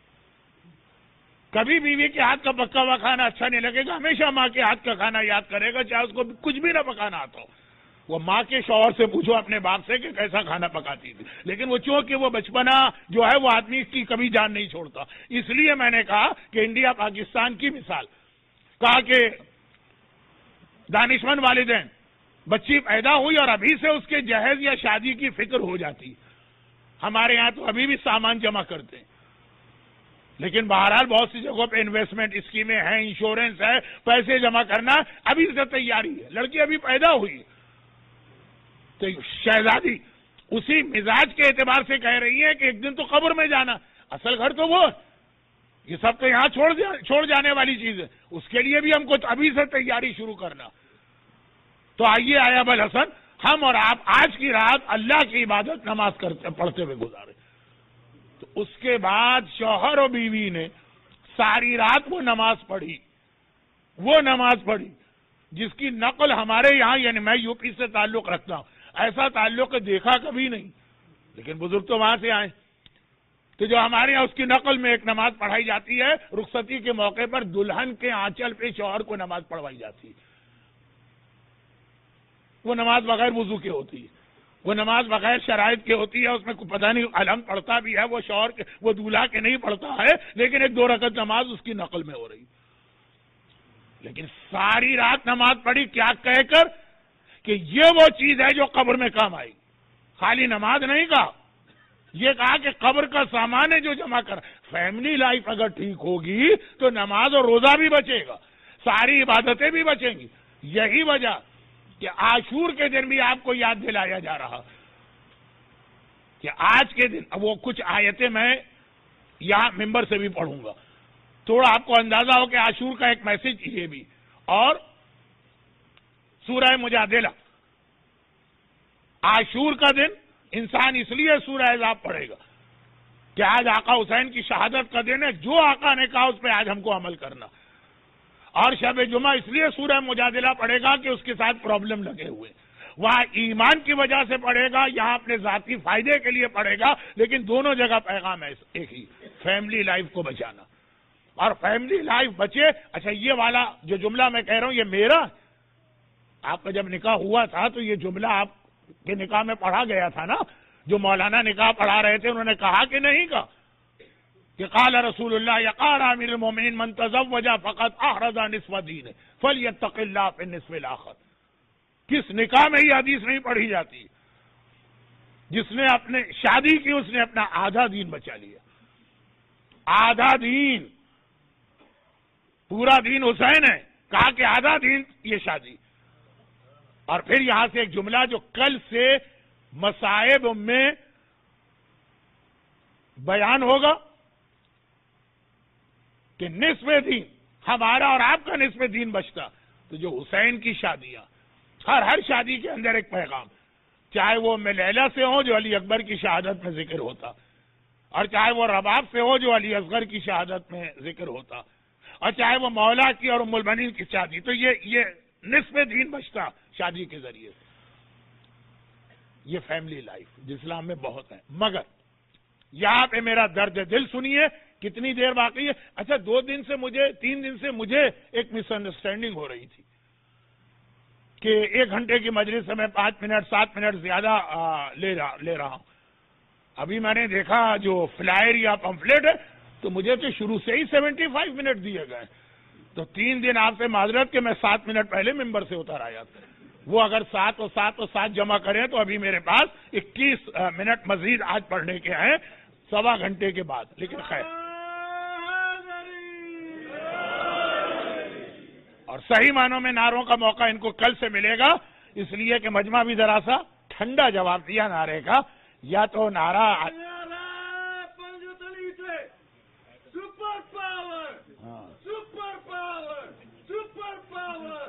کبھی بیوی کے ہاتھ کا پکا ہوا کھانا اچھا نہیں لگے گا، ہمیشہ ماں کے ہاتھ کا کھانا یاد کرے گا، چاہے اس کو کچھ بھی نہ پکانا آتا ہو۔ وہ ماں کے شوہر سے پوچھو اپنے باپ سے کہ کیسا کھانا پکاتی تھی، لیکن وہ چونکہ وہ بچپنا جو ہے وہ آدمی کی کبھی جان نہیں چھوڑتا، اس لیے میں نے کہا کہ انڈیا پاکستان کی مثال، کہا کہ دانشمند والدین، بچی پیدا ہوئی اور ابھی سے اس کے جہیز یا شادی کی فکر ہو جاتی۔ ہمارے ہاں تو ابھی بھی سامان جمع کرتے ہیں، لیکن بہرحال بہت سی جگہوں پہ انویسٹمنٹ اسکیمیں ہیں، انشورنس ہے، پیسے جمع کرنا ابھی سے تیاری ہے، لڑکی ابھی پیدا ہوئی تو شہزادی اسی مزاج کے اعتبار سے کہہ رہی ہے کہ ایک دن تو قبر میں جانا، اصل گھر تو وہ، یہ سب تو یہاں چھوڑ چھوڑ جانے والی چیز ہے، اس کے لیے بھی ہم کو ابھی سے تیاری شروع کرنا۔ تو آئیے آیا ابوالحسن، ہم اور آپ آج کی رات اللہ کی عبادت نماز کرتے پڑھتے ہوئے گزارے۔ تو اس کے بعد شوہر و بیوی نے ساری رات وہ نماز پڑھی، وہ نماز پڑھی جس کی نقل ہمارے یہاں، یعنی میں یو پی سے تعلق رکھتا ہوں، ایسا تعلق دیکھا کبھی نہیں، لیکن بزرگ تو وہاں سے آئے۔ تو جو ہمارے یہاں اس کی نقل میں ایک نماز پڑھائی جاتی ہے، رخصتی کے موقع پر دلہن کے آنچل پہ شوہر کو نماز پڑھوائی جاتی ہے۔ وہ نماز بغیر وضو کے ہوتی ہے، وہ نماز بغیر شرائط کے ہوتی ہے، اس میں پتہ نہیں الحمد پڑھتا بھی ہے، وہ شوہر کے، وہ دولہا کے نہیں پڑھتا ہے، لیکن ایک دو رکعت نماز اس کی نقل میں ہو رہی۔ لیکن ساری رات نماز پڑھی، کیا کہہ کر کہ یہ وہ چیز ہے جو قبر میں کام آئی۔ خالی نماز نہیں کہا، یہ کہا کہ قبر کا سامان ہے جو جمع کر، فیملی لائف اگر ٹھیک ہوگی تو نماز اور روزہ بھی بچے گا، ساری عبادتیں بھی بچیں گی۔ یہی وجہ کہ عاشور کے دن بھی آپ کو یاد دلایا جا رہا کہ آج کے دن، اب وہ کچھ آیتیں میں یہاں ممبر سے بھی پڑھوں گا، تھوڑا آپ کو اندازہ ہو کہ عاشور کا ایک میسج یہ بھی، اور سورہ مجادلہ، عاشور کا دن انسان اس لیے سورہ احزاب پڑھے گا کہ آج آقا حسین کی شہادت کا دن ہے، جو آقا نے کہا اس پہ آج ہم کو عمل کرنا، اور شب جمعہ اس لیے سورہ مجادلہ پڑھے گا کہ اس کے ساتھ پرابلم لگے ہوئے، وہاں ایمان کی وجہ سے پڑھے گا، یہاں اپنے ذاتی فائدے کے لیے پڑھے گا، لیکن دونوں جگہ پیغام ہے ایک ہی، فیملی لائف کو بچانا، اور فیملی لائف بچے۔ اچھا یہ والا جو جملہ میں کہہ رہا ہوں یہ میرا، آپ کا جب نکاح ہوا تھا تو یہ جملہ آپ کے نکاح میں پڑھا گیا تھا نا، جو مولانا نکاح پڑھا رہے تھے انہوں نے کہا کہ نہیں کہا کہ قال رسول اللہ یقال امیر المومنین من تزوج فقط احرز نصف دین فلیتق اللہ فی النصف الاخر۔ کس نکاح میں یہ حدیث نہیں پڑھی جاتی؟ جس نے اپنے شادی کی اس نے اپنا آدھا دین بچا لیا، آدھا دین، پورا دین حسین ہے، کہا کہ آدھا دین یہ شادی۔ اور پھر یہاں سے ایک جملہ جو کل سے مصائب میں بیان ہوگا کہ نصف دین ہمارا اور آپ کا نصف دین بچتا، تو جو حسین کی شادیاں، ہر ہر شادی کے اندر ایک پیغام، چاہے وہ میں لیلا سے ہوں جو علی اکبر کی شہادت میں ذکر ہوتا، اور چاہے وہ رباب سے ہو جو علی اصغر کی شہادت میں ذکر ہوتا، اور چاہے وہ مولا کی اور ام المؤمنین کی شادی، تو یہ یہ نصف دین بچتا شادی کے ذریعے سے۔ یہ فیملی لائف اسلام میں بہت ہے، مگر یہاں پہ میرا درد دل سنیے کتنی دیر باقی ہے۔ اچھا، دو دن سے مجھے تین دن سے مجھے ایک مس انڈرسٹینڈنگ ہو رہی تھی کہ ایک گھنٹے کی مجلس سے میں پانچ منٹ سات منٹ زیادہ لے رہا لے رہا ہوں۔ ابھی میں نے دیکھا جو فلائر یا پمفلیٹ ہے تو مجھے تو شروع سے ہی سیونٹی فائیو منٹ دیے گئے، تو تین دن آپ سے معذرت کہ میں سات منٹ پہلے ممبر سے اتر آیا تھا۔ وہ اگر سات اور سات اور سات جمع کریں تو ابھی میرے پاس اکیس منٹ مزید آج پڑھنے کے ہیں سوا گھنٹے کے بعد، لیکن خیر۔ اور صحیح معنوں میں نعروں کا موقع ان کو کل سے ملے گا، اس لیے کہ مجمع بھی ذرا سا ٹھنڈا جواب دیا نعرے کا، یا تو نعرہ super power super power super power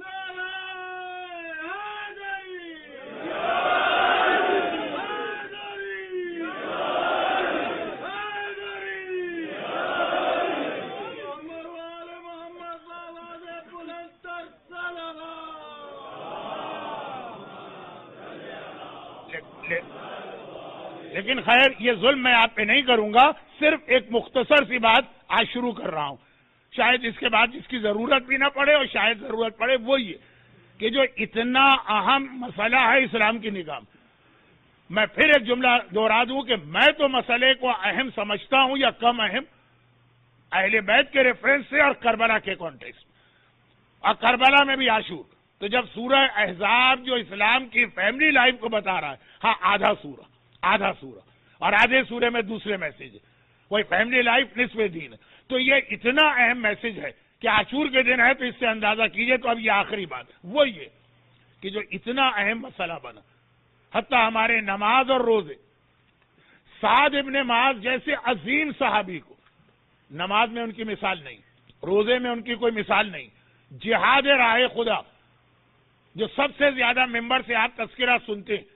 لیکن خیر یہ ظلم میں آپ پہ نہیں کروں گا، صرف ایک مختصر سی بات آج شروع کر رہا ہوں، شاید اس کے بعد جس کی ضرورت بھی نہ پڑے اور شاید ضرورت پڑے، وہ یہ کہ جو اتنا اہم مسئلہ ہے اسلام کی نگاہ میں، میں پھر ایک جملہ دوہرا دوں کہ میں تو مسئلے کو اہم سمجھتا ہوں یا کم اہم اہل بیت کے ریفرنس سے اور کربلا کے کانٹیکسٹ میں، اور کربلا میں بھی عاشور۔ تو جب سورہ احزاب جو اسلام کی فیملی لائف کو بتا رہا ہے، ہاں آدھا سورہ آدھا سورہ اور آدھے سورے میں دوسرے میسج ہے، وہی فیملی لائف نصف دین ہے، تو یہ اتنا اہم میسج ہے کہ عاشور کے دن ہے تو اس سے اندازہ کیجئے۔ تو اب یہ آخری بات وہ یہ کہ جو اتنا اہم مسئلہ بنا، حتیٰ ہمارے نماز اور روزے، سعد ابن معاذ جیسے عظیم صحابی کو نماز میں ان کی مثال نہیں، روزے میں ان کی کوئی مثال نہیں، جہاد راہ خدا جو سب سے زیادہ ممبر سے آپ تذکرہ سنتے ہیں،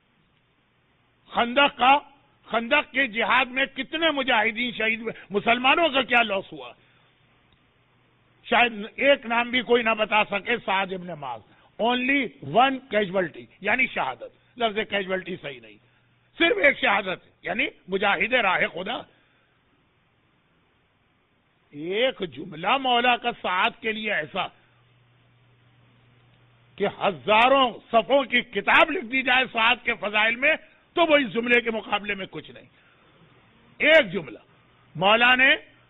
خندق کا خندق کے جہاد میں کتنے مجاہدین شہید ہوئے، مسلمانوں کا کیا لاس ہوا، شاید ایک نام بھی کوئی نہ بتا سکے، سعد ابن معاذ، اونلی ون کیجولٹی یعنی شہادت، لفظ کیجولٹی صحیح نہیں، صرف ایک شہادت یعنی مجاہد راہ خدا۔ ایک جملہ مولا کا سعد کے لیے ایسا کہ ہزاروں صفوں کی کتاب لکھ دی جائے سعد کے فضائل میں تو وہ اس جملے کے مقابلے میں کچھ نہیں۔ ایک جملہ مولا نے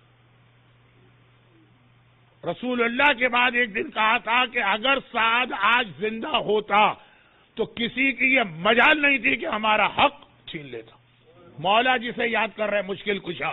رسول اللہ کے بعد ایک دن کہا تھا کہ اگر سعد آج زندہ ہوتا تو کسی کی یہ مجال نہیں تھی کہ ہمارا حق چھین لیتا۔ مولا جسے یاد کر رہے مشکل کشا،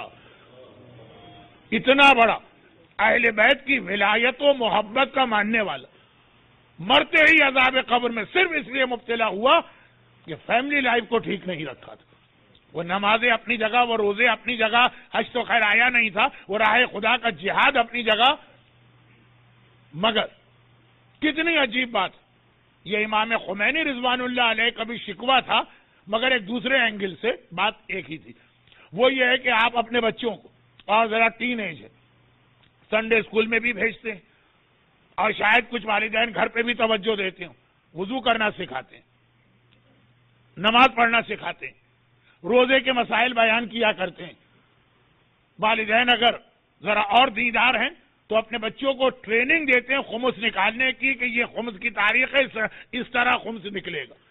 اتنا بڑا اہل بیت کی ولایت و محبت کا ماننے والا، مرتے ہی عذاب قبر میں صرف اس لیے مبتلا ہوا کہ فیملی لائف کو ٹھیک نہیں رکھا تھا۔ وہ نمازیں اپنی جگہ، وہ روزے اپنی جگہ، حج تو خیر آیا نہیں تھا، وہ راہ خدا کا جہاد اپنی جگہ، مگر کتنی عجیب بات، یہ امام خمینی رضوان اللہ علیہ کا بھی شکوہ تھا، مگر ایک دوسرے اینگل سے بات ایک ہی تھی، وہ یہ ہے کہ آپ اپنے بچوں کو، اور ذرا ٹین ایج ہے، سنڈے اسکول میں بھی بھیجتے ہیں، اور شاید کچھ والدین گھر پہ بھی توجہ دیتے ہوں، وضو کرنا سکھاتے ہیں، نماز پڑھنا سکھاتے ہیں، روزے کے مسائل بیان کیا کرتے ہیں۔ والدین اگر ذرا اور دیندار ہیں تو اپنے بچوں کو ٹریننگ دیتے ہیں خمس نکالنے کی کہ یہ خمس کی تاریخ ہے، اس طرح خمس نکلے گا۔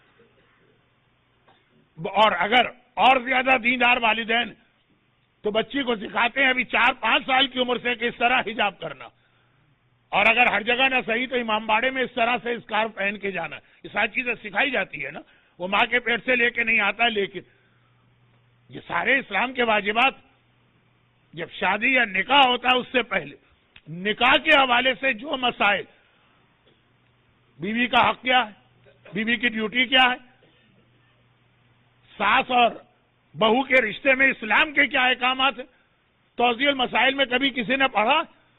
اور اگر اور زیادہ دیندار والدین تو بچی کو سکھاتے ہیں ابھی چار پانچ سال کی عمر سے کہ اس طرح حجاب کرنا، اور اگر ہر جگہ نہ صحیح تو امام باڑے میں اس طرح سے اسکارف پہن کے جانا، یہ ساری چیزیں سکھائی جاتی ہے نا، وہ ماں کے پیٹ سے لے کے نہیں آتا ہے، لیکن یہ سارے اسلام کے واجبات جب شادی یا نکاح ہوتا ہے اس سے پہلے نکاح کے حوالے سے جو مسائل، بیوی کا حق کیا ہے، بیوی کی ڈیوٹی کیا ہے، ساس اور بہو کے رشتے میں اسلام کے کیا احکامات ہیں، توضیح المسائل میں کبھی کسی نے پڑھا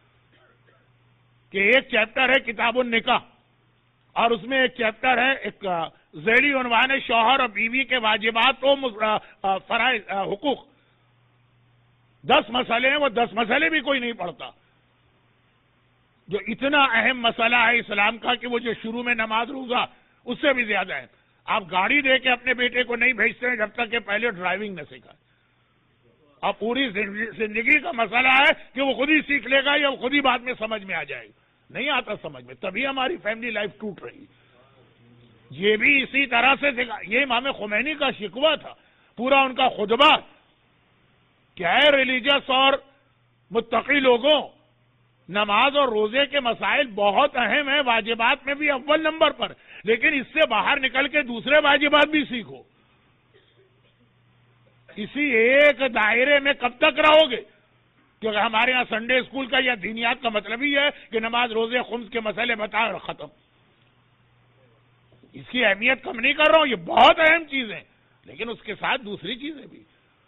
کہ ایک چیپٹر ہے کتاب النکاح اور اس میں ایک چیپٹر ہے، ایک ذیلی عنوان ہے شوہر اور بیوی کے واجبات و فرائض حقوق، دس مسئلے ہیں، وہ دس مسئلے بھی کوئی نہیں پڑھتا. جو اتنا اہم مسئلہ ہے اسلام کا کہ وہ جو شروع میں نماز روزہ اس سے بھی زیادہ ہے. آپ گاڑی دے کے اپنے بیٹے کو نہیں بھیجتے ہیں جب تک کہ پہلے ڈرائیونگ نہ سیکھا. اب پوری زندگی کا مسئلہ ہے کہ وہ خود ہی سیکھ لے گا یا وہ خود ہی بعد میں سمجھ میں آ جائے گا. نہیں آتا سمجھ میں، تبھی ہماری فیملی لائف ٹوٹ رہی. یہ بھی اسی طرح سے سیکھا. یہ امام خمینی کا شکوہ تھا، پورا ان کا خطبہ کہ اے ریلیجس اور متقی لوگوں، نماز اور روزے کے مسائل بہت اہم ہیں، واجبات میں بھی اول نمبر پر، لیکن اس سے باہر نکل کے دوسرے واجبات بھی سیکھو. اسی ایک دائرے میں کب تک رہو گے؟ کیونکہ ہمارے ہاں سنڈے اسکول کا یا دینیات کا مطلب ہی ہے کہ نماز روزے خمس کے مسئلے بتا اور ختم. اس کی اہمیت کم نہیں کر رہا ہوں، یہ بہت اہم چیزیں، لیکن اس کے ساتھ دوسری چیزیں بھی.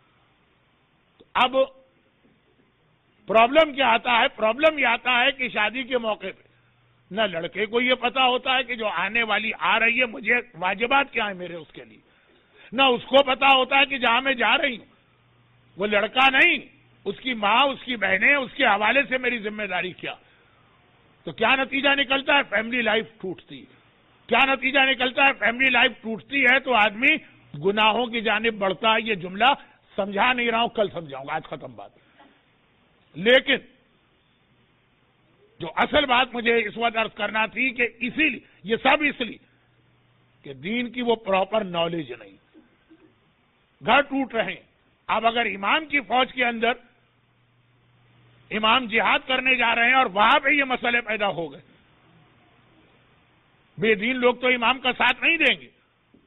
اب پرابلم کیا آتا ہے؟ پرابلم یہ آتا ہے کہ شادی کے موقع پہ نہ لڑکے کو یہ پتا ہوتا ہے کہ جو آنے والی آ رہی ہے مجھے واجبات کیا ہیں میرے اس کے لیے، نہ اس کو پتا ہوتا ہے کہ جہاں میں جا رہی ہوں وہ لڑکا نہیں، اس کی ماں، اس کی بہنیں، اس کے حوالے سے میری ذمہ داری کیا. تو کیا نتیجہ نکلتا ہے؟ فیملی لائف ٹوٹتی. کیا نتیجہ نکلتا ہے؟ فیملی لائف ٹوٹتی ہے تو آدمی گناہوں کی جانب بڑھتا ہے. یہ جملہ سمجھا نہیں رہا ہوں، کل سمجھاؤں گا، آج ختم بات. لیکن جو اصل بات مجھے اس وقت عرض کرنا تھی کہ اسی لیے یہ سب اس لیے کہ دین کی وہ پراپر نالج نہیں، گھر ٹوٹ رہے ہیں. اب اگر امام کی فوج کے اندر امام جہاد کرنے جا رہے ہیں اور وہاں پہ یہ مسئلے پیدا ہو گئے، بے دین لوگ تو امام کا ساتھ نہیں دیں گے.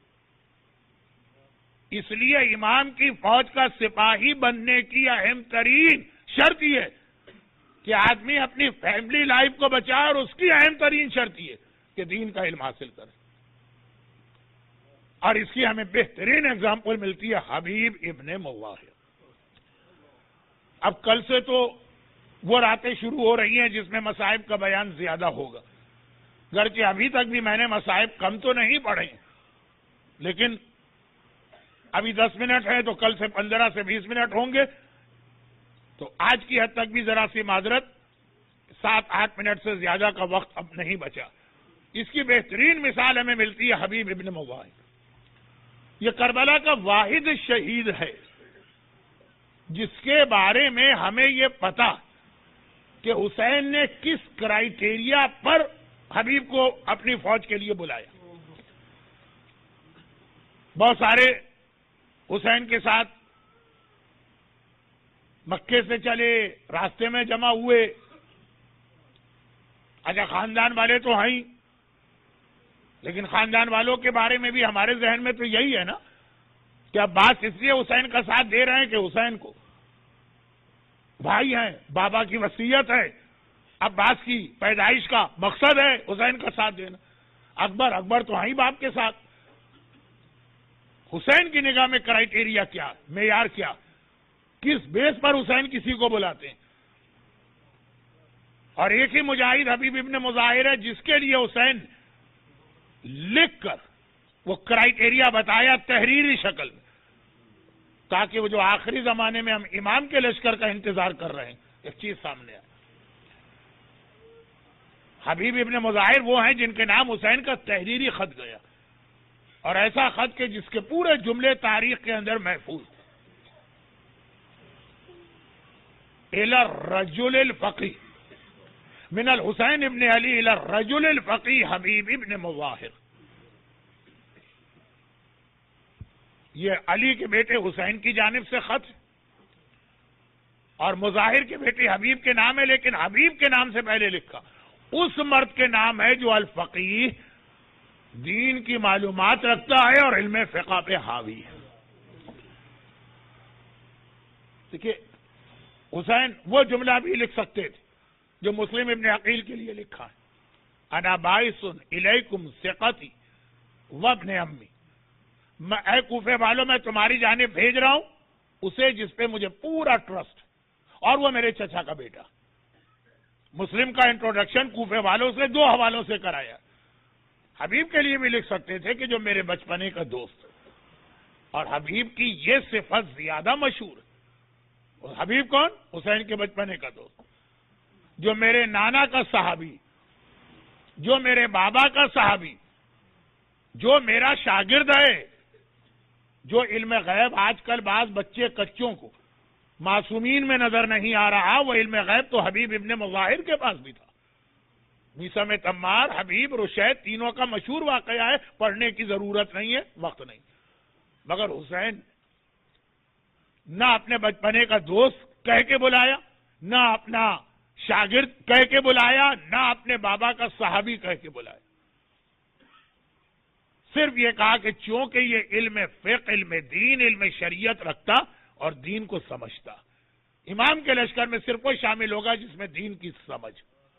اس لیے امام کی فوج کا سپاہی بننے کی اہم ترین شرط یہ ہے کہ آدمی اپنی فیملی لائف کو بچائے، اور اس کی اہم ترین شرط یہ کہ دین کا علم حاصل کرے. اور اس کی ہمیں بہترین اگزامپل ملتی ہے حبیب ابن مواہب. اب کل سے تو وہ راتیں شروع ہو رہی ہیں جس میں مصائب کا بیان زیادہ ہوگا، گرچہ ابھی تک بھی میں نے مصائب کم تو نہیں پڑھے، لیکن ابھی دس منٹ ہے تو کل سے پندرہ سے بیس منٹ ہوں گے، تو آج کی حد تک بھی ذرا سی معذرت، سات آٹھ منٹ سے زیادہ کا وقت اب نہیں بچا. اس کی بہترین مثال ہمیں ملتی ہے حبیب ابن مواہب. یہ کربلا کا واحد شہید ہے جس کے بارے میں ہمیں یہ پتا کہ حسین نے کس کرائیٹیریا پر حبیب کو اپنی فوج کے لیے بلایا. بہت سارے حسین کے ساتھ مکے سے چلے، راستے میں جمع ہوئے. اچھا خاندان والے تو ہیں، لیکن خاندان والوں کے بارے میں بھی ہمارے ذہن میں تو یہی ہے نا کہ عباس اس لیے حسین کا ساتھ دے رہے ہیں کہ حسین کو بھائی ہیں، بابا کی وصیت ہے، عباس کی پیدائش کا مقصد ہے حسین کا ساتھ دینا. اکبر اکبر تو ہیں باپ کے ساتھ. حسین کی نگاہ میں کرائیٹیریا کیا، معیار کیا، کس بیس پر حسین کسی کو بلاتے ہیں؟ اور ایک ہی مجاہد حبیب ابن مظاہر ہے جس کے لیے حسین لکھ کر وہ کرائیٹیریا بتایا تحریری شکل میں، تاکہ وہ جو آخری زمانے میں ہم امام کے لشکر کا انتظار کر رہے ہیں ایک چیز سامنے آئے. حبیب ابن مظاہر وہ ہیں جن کے نام حسین کا تحریری خط گیا، اور ایسا خط کہ جس کے پورے جملے تاریخ کے اندر محفوظ تھے. الى الرجل الفقی من الحسین ابن علی الى الرجل الفقی حبیب ابن مظاہر. یہ علی کے بیٹے حسین کی جانب سے خط ہے اور مظاہر کے بیٹے حبیب کے نام ہے، لیکن حبیب کے نام سے پہلے لکھا اس مرد کے نام ہے جو الفقیہ، دین کی معلومات رکھتا ہے اور علم فقہ پہ حاوی ہے. دیکھیے حسین وہ جملہ بھی لکھ سکتے تھے جو مسلم ابن عقیل کے لیے لکھا ہے، انا باعث الیکم ثقتی وابن امی، میں اے کوفے والوں میں تمہاری جانب بھیج رہا ہوں اسے جس پہ مجھے پورا ٹرسٹ، اور وہ میرے چچا کا بیٹا. مسلم کا انٹروڈکشن کوفے والوں سے دو حوالوں سے کرایا. حبیب کے لیے بھی لکھ سکتے تھے کہ جو میرے بچپنے کا دوست، اور حبیب کی یہ صفت زیادہ مشہور ہے حبیب کون؟ حسین کے بچپنے کا دوست، جو میرے نانا کا صحابی، جو میرے بابا کا صحابی، جو میرا شاگرد ہے، جو علم غیب آج کل بعض بچے کچوں کو معصومین میں نظر نہیں آ رہا، وہ علم غیب تو حبیب ابن مظاہر کے پاس بھی تھا۔ میثم تمار، حبیب، رشید، تینوں کا مشہور واقعہ ہے، پڑھنے کی ضرورت نہیں ہے، وقت نہیں۔ مگر حسین نہ اپنے بچپنے کا دوست کہہ کے بلایا، نہ اپنا شاگرد کہہ کے بلایا، نہ اپنے بابا کا صحابی کہہ کے بلایا، صرف یہ کہا کہ چونکہ یہ علم فقہ، علم دین، علم شریعت رکھتا اور دین کو سمجھتا۔ امام کے لشکر میں صرف وہ شامل ہوگا جس میں دین کی سمجھ،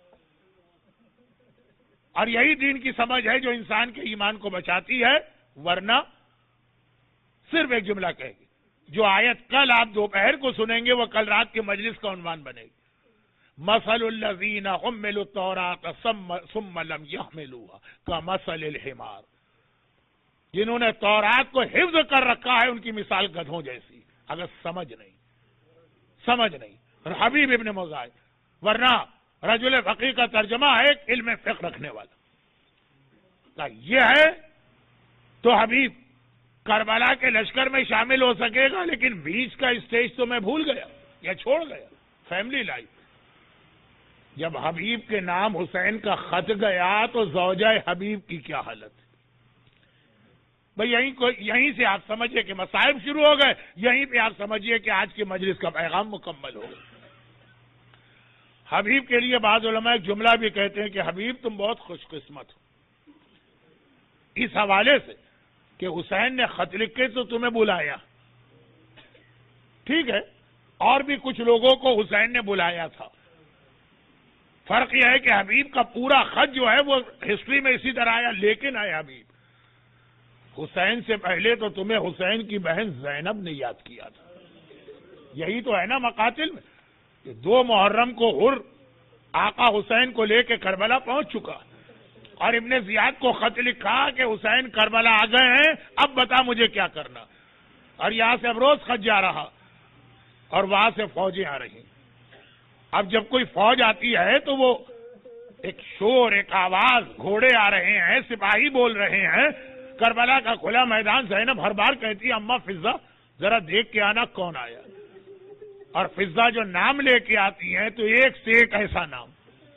اور یہی دین کی سمجھ ہے جو انسان کے ایمان کو بچاتی ہے، ورنہ صرف ایک جملہ کہے گی، جو آیت کل آپ دوپہر کو سنیں گے وہ کل رات کے مجلس کا عنوان بنے گی، مثل الذین حملوا التوراۃ ثم لم یحملوها کمثل الحمار، جنہوں نے تورات کو حفظ کر رکھا ہے ان کی مثال گدھوں جیسی، اگر سمجھ نہیں سمجھ نہیں حبیب ابن مظاہر، ورنہ رجل فقیہ کا ترجمہ ہے ایک علم فقہ رکھنے والا، یہ ہے تو حبیب کربلا کے لشکر میں شامل ہو سکے گا، لیکن بیچ کا اسٹیج تو میں بھول گیا یا چھوڑ گیا، فیملی لائف۔ جب حبیب کے نام حسین کا خط گیا تو زوجہ حبیب کی کیا حالت ہے؟ بھئی یہیں کو یہیں سے آپ سمجھئے کہ مصائب شروع ہو گئے، یہیں پہ آپ سمجھئے کہ آج کے مجلس کا پیغام مکمل ہو گیا۔ حبیب کے لیے بعض علماء ایک جملہ بھی کہتے ہیں کہ حبیب تم بہت خوش قسمت ہو، اس حوالے سے کہ حسین نے خط لکھ کے تو تمہیں بلایا، ٹھیک ہے، اور بھی کچھ لوگوں کو حسین نے بلایا تھا، فرق یہ ہے کہ حبیب کا پورا خط جو ہے وہ ہسٹری میں اسی طرح آیا، لیکن آیا حبیب حسین سے پہلے تو تمہیں حسین کی بہن زینب نے یاد کیا تھا، یہی تو ہے نا مقاتل میں کہ دو محرم کو حر آقا حسین کو لے کے کربلا پہنچ چکا، اور ابن زیاد کو خط لکھا کہ حسین کربلا آ گئے ہیں، اب بتا مجھے کیا کرنا، اور یہاں سے اب روز خط جا رہا اور وہاں سے فوجیں آ رہی۔ اب جب کوئی فوج آتی ہے تو وہ ایک شور، ایک آواز، گھوڑے آ رہے ہیں، سپاہی بول رہے ہیں، کربلا کا کھلا میدان، زینب ہر بار کہتی ہے اماں فضہ ذرا دیکھ کے آنا کون آیا، اور فضہ جو نام لے کے آتی ہیں تو ایک سے ایک ایسا نام۔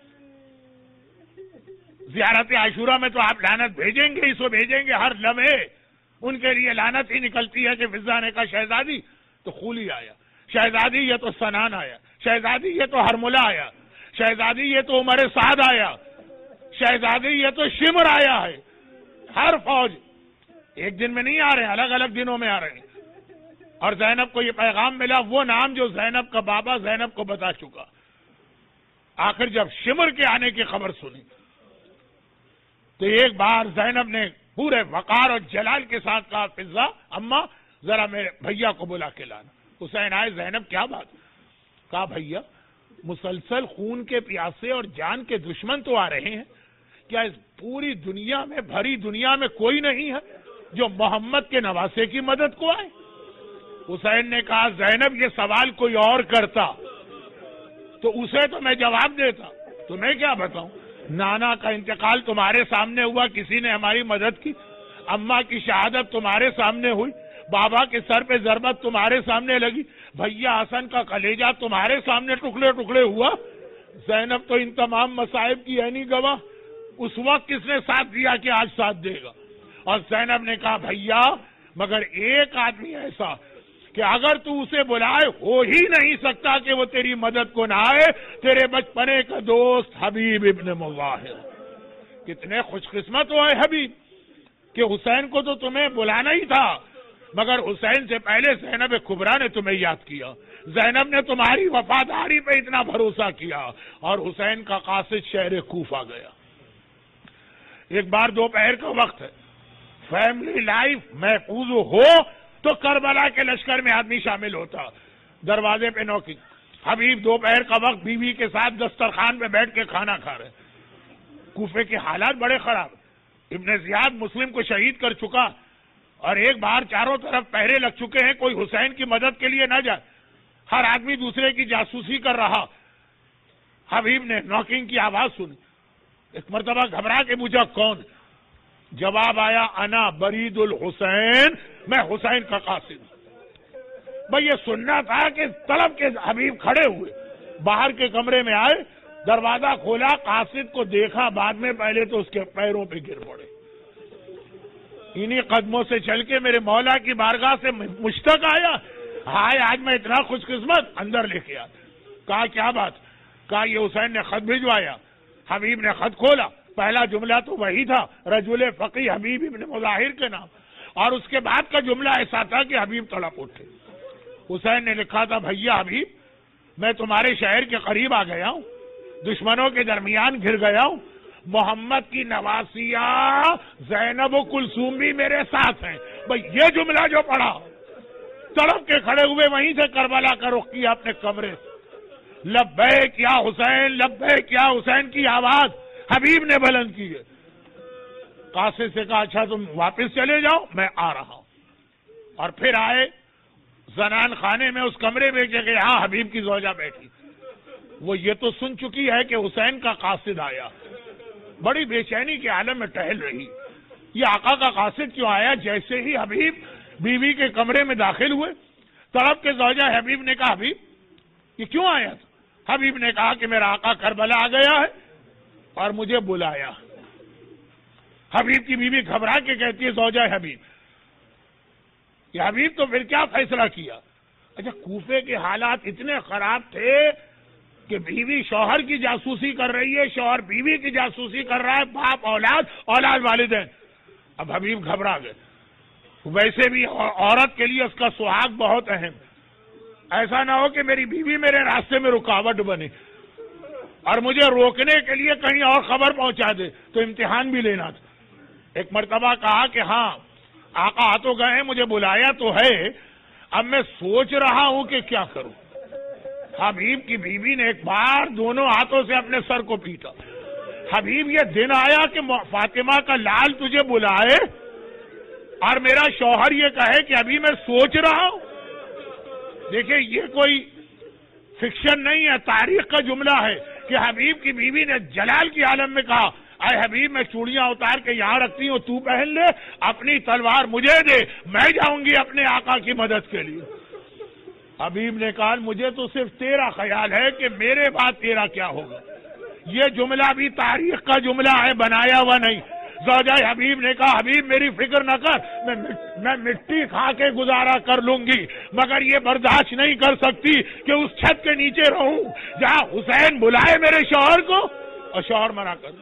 زیارت عاشورہ میں تو آپ لعنت بھیجیں گے، اس کو بھیجیں گے، ہر لمحے ان کے لیے لعنت ہی نکلتی ہے کہ فضہ نے کہا شہزادی تو خولی آیا، شہزادی یہ تو سنان آیا، شہزادی یہ تو ہرملہ آیا، شہزادی یہ تو عمر سعد آیا، شہزادی یہ تو شمر آیا ہے۔ ہر فوج ایک دن میں نہیں آ رہے ہیں، الگ الگ دنوں میں آ رہے ہیں، اور زینب کو یہ پیغام ملا، وہ نام جو زینب کا بابا زینب کو بتا چکا۔ آخر جب شمر کے آنے کی خبر سنی تو ایک بار زینب نے پورے وقار اور جلال کے ساتھ کہا فضہ اماں ذرا میرے بھیا کو بلا کے لانا۔ حسین آئے، زینب کیا بات؟ کہا بھیا مسلسل خون کے پیاسے اور جان کے دشمن تو آ رہے ہیں، کیا اس پوری دنیا میں، بھری دنیا میں کوئی نہیں ہے جو محمد کے نواسے کی مدد کو آئے؟ حسین نے کہا زینب یہ سوال کوئی اور کرتا تو اسے تو میں جواب دیتا، تمہیں کیا بتاؤں؟ نانا کا انتقال تمہارے سامنے ہوا، کسی نے ہماری مدد کی، اماں کی شہادت تمہارے سامنے ہوئی، بابا کے سر پہ ضربت تمہارے سامنے لگی، بھیا حسن کا کلیجہ تمہارے سامنے ٹکڑے ٹکڑے ہوا، زینب تو ان تمام مصائب کی ہے نہیں گواہ، اس وقت کس نے ساتھ دیا کہ آج ساتھ دے گا؟ اور زینب نے کہا بھیا مگر ایک آدمی ایسا کہ اگر تو اسے بلائے ہو ہی نہیں سکتا کہ وہ تیری مدد کو نہ آئے، تیرے بچپنے کا دوست حبیب ابن مظاہر۔ کتنے خوش قسمت ہوئے حبیب کہ حسین کو تو تمہیں بلانا ہی تھا، مگر حسین سے پہلے زینب کبریٰ نے تمہیں یاد کیا، زینب نے تمہاری وفاداری پہ اتنا بھروسہ کیا، اور حسین کا قاصد شہر کوفہ گیا۔ ایک بار دوپہر کا وقت ہے، فیملی لائف محفوظ ہو تو کربلا کے لشکر میں آدمی شامل ہوتا، دروازے پہ نوکی، حبیب دوپہر کا وقت بیوی کے ساتھ دسترخوان پہ بیٹھ کے کھانا کھا رہے، کوفے کے حالات بڑے خراب، ابن زیاد مسلم کو شہید کر چکا، اور ایک بار چاروں طرف پہرے لگ چکے ہیں، کوئی حسین کی مدد کے لیے نہ جائے۔ ہر آدمی دوسرے کی جاسوسی کر رہا. حبیب نے ناکنگ کی آواز سنی. ایک مرتبہ گھبرا کے پوچھا کون؟ جواب آیا انا برید الحسین، میں حسین کا قاصد ہوں. بھئی یہ سننا تھا کہ طلب کے حبیب کھڑے ہوئے، باہر کے کمرے میں آئے، دروازہ کھولا، قاصد کو دیکھا، بعد میں پہلے تو اس کے پیروں پہ گر پڑے. انہی قدموں سے چل کے میرے مولا کی بارگاہ سے مشتاق آیا. ہائے آج میں اتنا خوش قسمت. اندر لے کے آیا. کہا کیا بات؟ کہا یہ حسین نے خط بھجوایا. حبیب نے خط کھولا، پہلا جملہ تو وہی تھا، رجل فقی حبیب ابن مظاہر کے نام، اور اس کے بعد کا جملہ ایسا تھا کہ حبیب تڑپ اٹھے. حسین نے لکھا تھا بھیا حبیب میں تمہارے شہر کے قریب آ گیا ہوں، دشمنوں کے درمیان گھر گیا ہوں، محمد کی نواسیہ زینب و کلثوم بھی میرے ساتھ ہیں. بھئی یہ جملہ جو پڑھا، تڑپ کے کھڑے ہوئے وہیں سے کربلا کا رخ کیا اپنے کمرے سے. لبیک یا حسین، لبیک یا حسین کی آواز حبیب نے بلند کی ہے. قاصد سے کہا اچھا تم واپس چلے جاؤ، میں آ رہا ہوں. اور پھر آئے زنان خانے میں، اس کمرے میں کہ یہاں حبیب کی زوجہ بیٹھی. وہ یہ تو سن چکی ہے کہ حسین کا قاصد آیا، بڑی بے چینی کے عالم میں ٹہل رہی. یہ آقا کا قاصد کیوں آیا؟ جیسے ہی حبیب بیوی کے کمرے میں داخل ہوئے، طرف کے زوجہ حبیب نے کہا حبیب یہ کیوں آیا تھا؟ حبیب نے کہا کہ میرا آقا کربلا آ گیا ہے اور مجھے بلایا. حبیب کی بیوی گھبرا کے کہتی ہے زوجہ حبیب، یہ حبیب تو پھر کیا فیصلہ کیا؟ اچھا کوفے کے حالات اتنے خراب تھے کہ بیوی شوہر کی جاسوسی کر رہی ہے، شوہر بیوی کی جاسوسی کر رہا ہے، باپ اولاد، اولاد والدین. اب حبیب گھبرا گئے. ویسے بھی عورت کے لیے اس کا سہاگ بہت اہم، ایسا نہ ہو کہ میری بیوی میرے راستے میں رکاوٹ بنے اور مجھے روکنے کے لیے کہیں اور خبر پہنچا دے، تو امتحان بھی لینا تھا. ایک مرتبہ کہا کہ ہاں آقا آ تو گئے ہیں، مجھے بلایا تو ہے، اب میں سوچ رہا ہوں کہ کیا کروں. حبیب کی بیوی نے ایک بار دونوں ہاتھوں سے اپنے سر کو پیٹا. حبیب یہ دن آیا کہ فاطمہ کا لال تجھے بلائے اور میرا شوہر یہ کہے کہ ابھی میں سوچ رہا ہوں. دیکھیں یہ کوئی فکشن نہیں ہے، تاریخ کا جملہ ہے کہ حبیب کی بیوی نے جلال کی عالم میں کہا اے حبیب میں چوڑیاں اتار کے یہاں رکھتی ہوں، تو پہن لے، اپنی تلوار مجھے دے، میں جاؤں گی اپنے آقا کی مدد کے لیے. حبیب نے کہا مجھے تو صرف تیرا خیال ہے کہ میرے بعد تیرا کیا ہوگا. یہ جملہ بھی تاریخ کا جملہ ہے، بنایا ہوا نہیں. زوجہ حبیب نے کہا حبیب میری فکر نہ کر، میں میں مٹی کھا کے گزارا کر لوں گی، مگر یہ برداشت نہیں کر سکتی کہ اس چھت کے نیچے رہوں جہاں حسین بلائے میرے شوہر کو اور شوہر منع کر.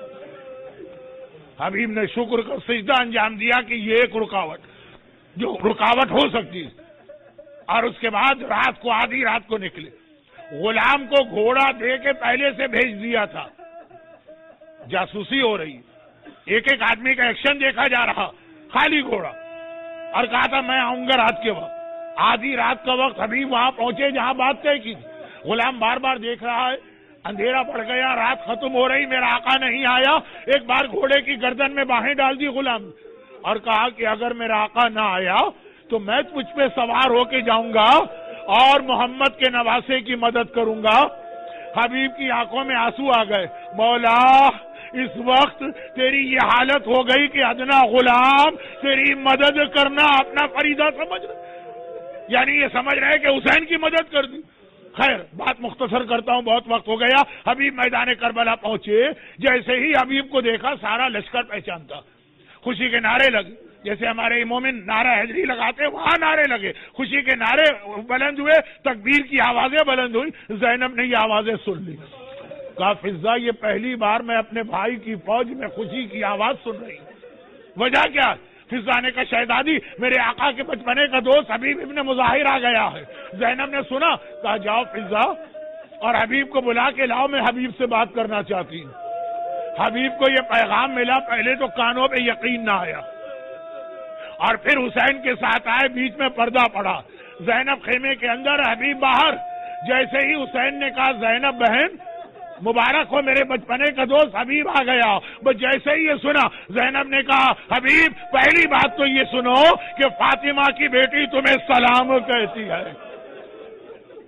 حبیب نے شکر کا سجدہ انجام دیا کہ یہ ایک رکاوٹ جو رکاوٹ ہو سکتی ہے. اور اس کے بعد رات کو آدھی رات کو نکلے. غلام کو گھوڑا دے کے پہلے سے بھیج دیا تھا، جاسوسی ہو رہی، ایک ایک آدمی کا ایکشن دیکھا جا رہا، خالی گھوڑا، اور کہا تھا میں آؤں گا رات کے وقت. آدھی رات کا وقت حبیب وہاں پہنچے جہاں بات طے کی. غلام بار بار دیکھ رہا ہے، اندھیرا پڑ گیا، رات ختم ہو رہی، میرا آقا نہیں آیا. ایک بار گھوڑے کی گردن میں باہیں ڈال دی غلام اور کہا کہ اگر میرا آقا نہ آیا تو میں مجھ پہ سوار ہو کے جاؤں گا اور محمد کے نواسے کی مدد کروں گا. حبیب کی آنکھوں میں آنسو آ گئے. مولا اس وقت تیری یہ حالت ہو گئی کہ ادنا غلام تیری مدد کرنا اپنا فریضہ سمجھ رہے، یعنی یہ سمجھ رہے کہ حسین کی مدد کر دی. خیر بات مختصر کرتا ہوں، بہت وقت ہو گیا. حبیب میدان کربلا پہنچے، جیسے ہی حبیب کو دیکھا سارا لشکر پہچانتا، خوشی کے نعرے لگے جیسے ہمارے مومن نعرہ حیدری لگاتے وہاں نعرے لگے، خوشی کے نعرے بلند ہوئے، تکبیر کی آوازیں بلند ہوئی. زینب نے یہ آوازیں سن لی. کہا فضا یہ پہلی بار میں اپنے بھائی کی فوج میں خوشی کی آواز سن رہی ہوں، وجہ کیا؟ فضا نے کہا شہزادی میرے آقا کے بچپنے کا دوست حبیب ابن مظاہر آ گیا ہے. زینب نے سنا، کہا جاؤ فضا اور حبیب کو بلا کے لاؤ، میں حبیب سے بات کرنا چاہتی ہوں. حبیب کو یہ پیغام ملا، پہلے تو کانوں پہ یقین نہ آیا اور پھر حسین کے ساتھ آئے، بیچ میں پردہ پڑا. زینب خیمے کے اندر، حبیب باہر. جیسے ہی حسین نے کہا زینب بہن مبارک ہو میرے بچپنے کا دوست حبیب آ گیا، بس جیسے ہی یہ سنا زینب نے کہا حبیب پہلی بات تو یہ سنو کہ فاطمہ کی بیٹی تمہیں سلام کہتی ہے.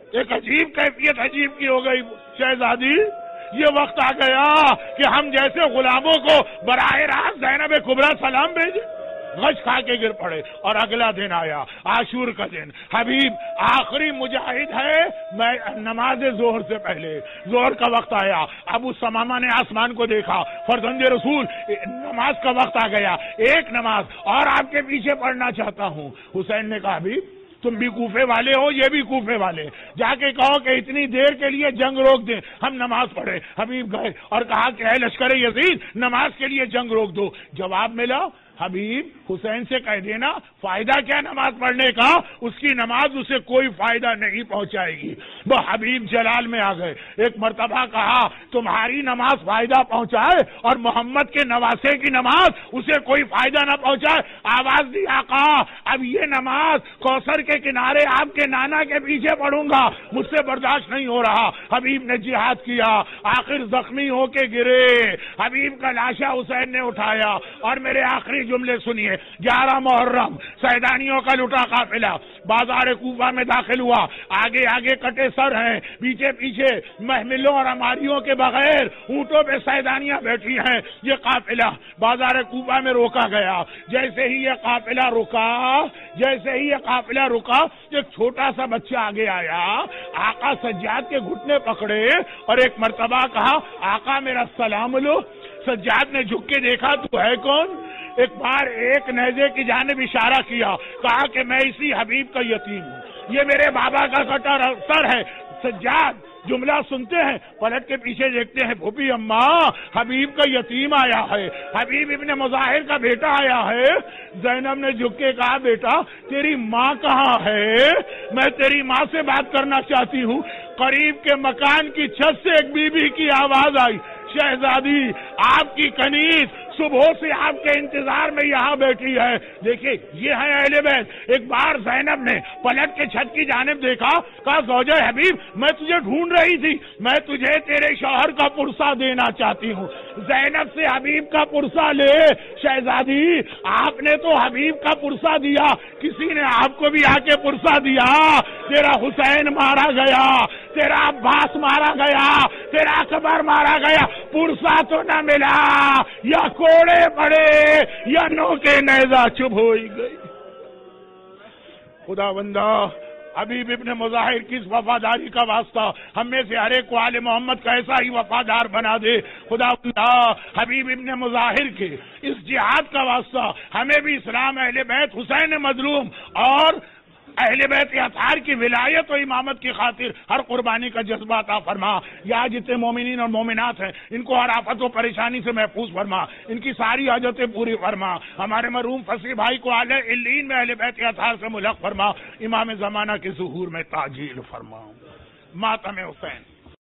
ایک عجیب کیفیت عجیب کی ہو گئی شہزادی، یہ وقت آ گیا کہ ہم جیسے غلاموں کو براہ راست زینب کبریٰ سلام بھیجے، غش کھا کے گر پڑے۔ اور اگلا دن آیا، عاشور کا دن، حبیب آخری مجاہد ہے، میں نماز ظہر سے پہلے، ظہر کا وقت آیا، ابو سمامہ نے آسمان کو دیکھا، فرزند رسول نماز کا وقت آ گیا، ایک نماز اور آپ کے پیچھے پڑھنا چاہتا ہوں۔ حسین نے کہا حبیب تم بھی کوفے والے ہو، یہ بھی کوفے والے، جا کے کہو کہ اتنی دیر کے لیے جنگ روک دیں، ہم نماز پڑھے۔ حبیب گئے اور کہا کہ اے لشکر یزید نماز کے لیے جنگ روک دو۔ جواب ملا حبیب حسین سے کہہ دینا فائدہ کیا نماز پڑھنے کا، اس کی نماز اسے کوئی فائدہ نہیں پہنچائے گی۔ وہ حبیب جلال میں آ گئے، ایک مرتبہ کہا تمہاری نماز فائدہ پہنچائے اور محمد کے نواسے کی نماز اسے کوئی فائدہ نہ پہنچائے۔ آواز دی آقا اب یہ نماز کوثر کے کنارے آپ کے نانا کے پیچھے پڑھوں گا، مجھ سے برداشت نہیں ہو رہا۔ حبیب نے جہاد کیا، آخر زخمی ہو کے گرے، حبیب کا لاشا حسین نے اٹھایا اور میرے آخری جملے سنیے۔ گیارہ محرم سیدانیوں کا لٹا قافلہ بازار کوفہ میں داخل ہوا، آگے آگے کٹے سر ہیں، پیچھے پیچھے محملوں اور اماریوں کے بغیر اونٹوں پہ سیدانیاں بیٹھی ہیں۔ یہ قافلہ بازار کوفہ میں روکا گیا۔ جیسے ہی یہ قافلہ رکا جیسے ہی یہ قافلہ رکا ایک چھوٹا سا بچہ آگے آیا، آقا سجاد کے گھٹنے پکڑے اور ایک مرتبہ کہا آقا میرا سلام لو۔ سجاد نے جھک کے دیکھا تو ہے کون؟ ایک بار ایک نیزے کی جانب اشارہ کیا، کہا کہ میں اسی حبیب کا یتیم ہوں، یہ میرے بابا کا کٹا سر ہے۔ سجاد جملہ سنتے ہیں، پلٹ کے پیچھے دیکھتے ہیں، پھوپھی اماں حبیب کا یتیم آیا ہے، حبیب ابن مظاہر کا بیٹا آیا ہے۔ زینب نے جھک کے کہا بیٹا تیری ماں کہاں ہے؟ میں تیری ماں سے بات کرنا چاہتی ہوں۔ قریب کے مکان کی چھت سے ایک بی بی کی آواز آئی، شہزادی آپ کی کنیز صبح سے آپ کے انتظار میں یہاں بیٹھی ہے۔ دیکھیے یہ ہے اہل بیت۔ ایک بار زینب نے پلٹ کے چھت کی جانب دیکھا، کہا زوجہ حبیب میں تجھے ڈھونڈ رہی تھی، میں تجھے تیرے شوہر کا پرسہ دینا چاہتی ہوں۔ زینب سے حبیب کا پرسہ لے۔ شہزادی آپ نے تو حبیب کا پرسہ دیا، کسی نے آپ کو بھی آ کے پرسہ دیا؟ تیرا حسین مارا گیا، تیرا عباس مارا گیا، تیرا اکبر مارا گیا، پرسہ تو نہ ملا، یا کوڑے پڑے یا نو کے نیزہ چبھ ہوئی گئی۔ خدا بندہ حبیب ابن مظاہر کی اس وفاداری کا واسطہ ہم میں سے ہر ایک کو آل محمد کا ایسا ہی وفادار بنا دے۔ خدا بندہ حبیب ابن مظاہر کے اس جہاد کا واسطہ ہمیں بھی اسلام اہل بیت حسین مظلوم اور اہل بیت اطہار کی ولایت و امامت کی خاطر ہر قربانی کا جذبہ عطا فرما۔ یا جتنے مومنین اور مومنات ہیں ان کو ہر آفت و پریشانی سے محفوظ فرما، ان کی ساری حاجتیں پوری فرما۔ ہمارے مرحوم فصیح بھائی کو اعلی علین میں اہل بیت اطہار سے ملحق فرما، امام زمانہ کے ظہور میں تعجیل فرما۔ ماتم حسین۔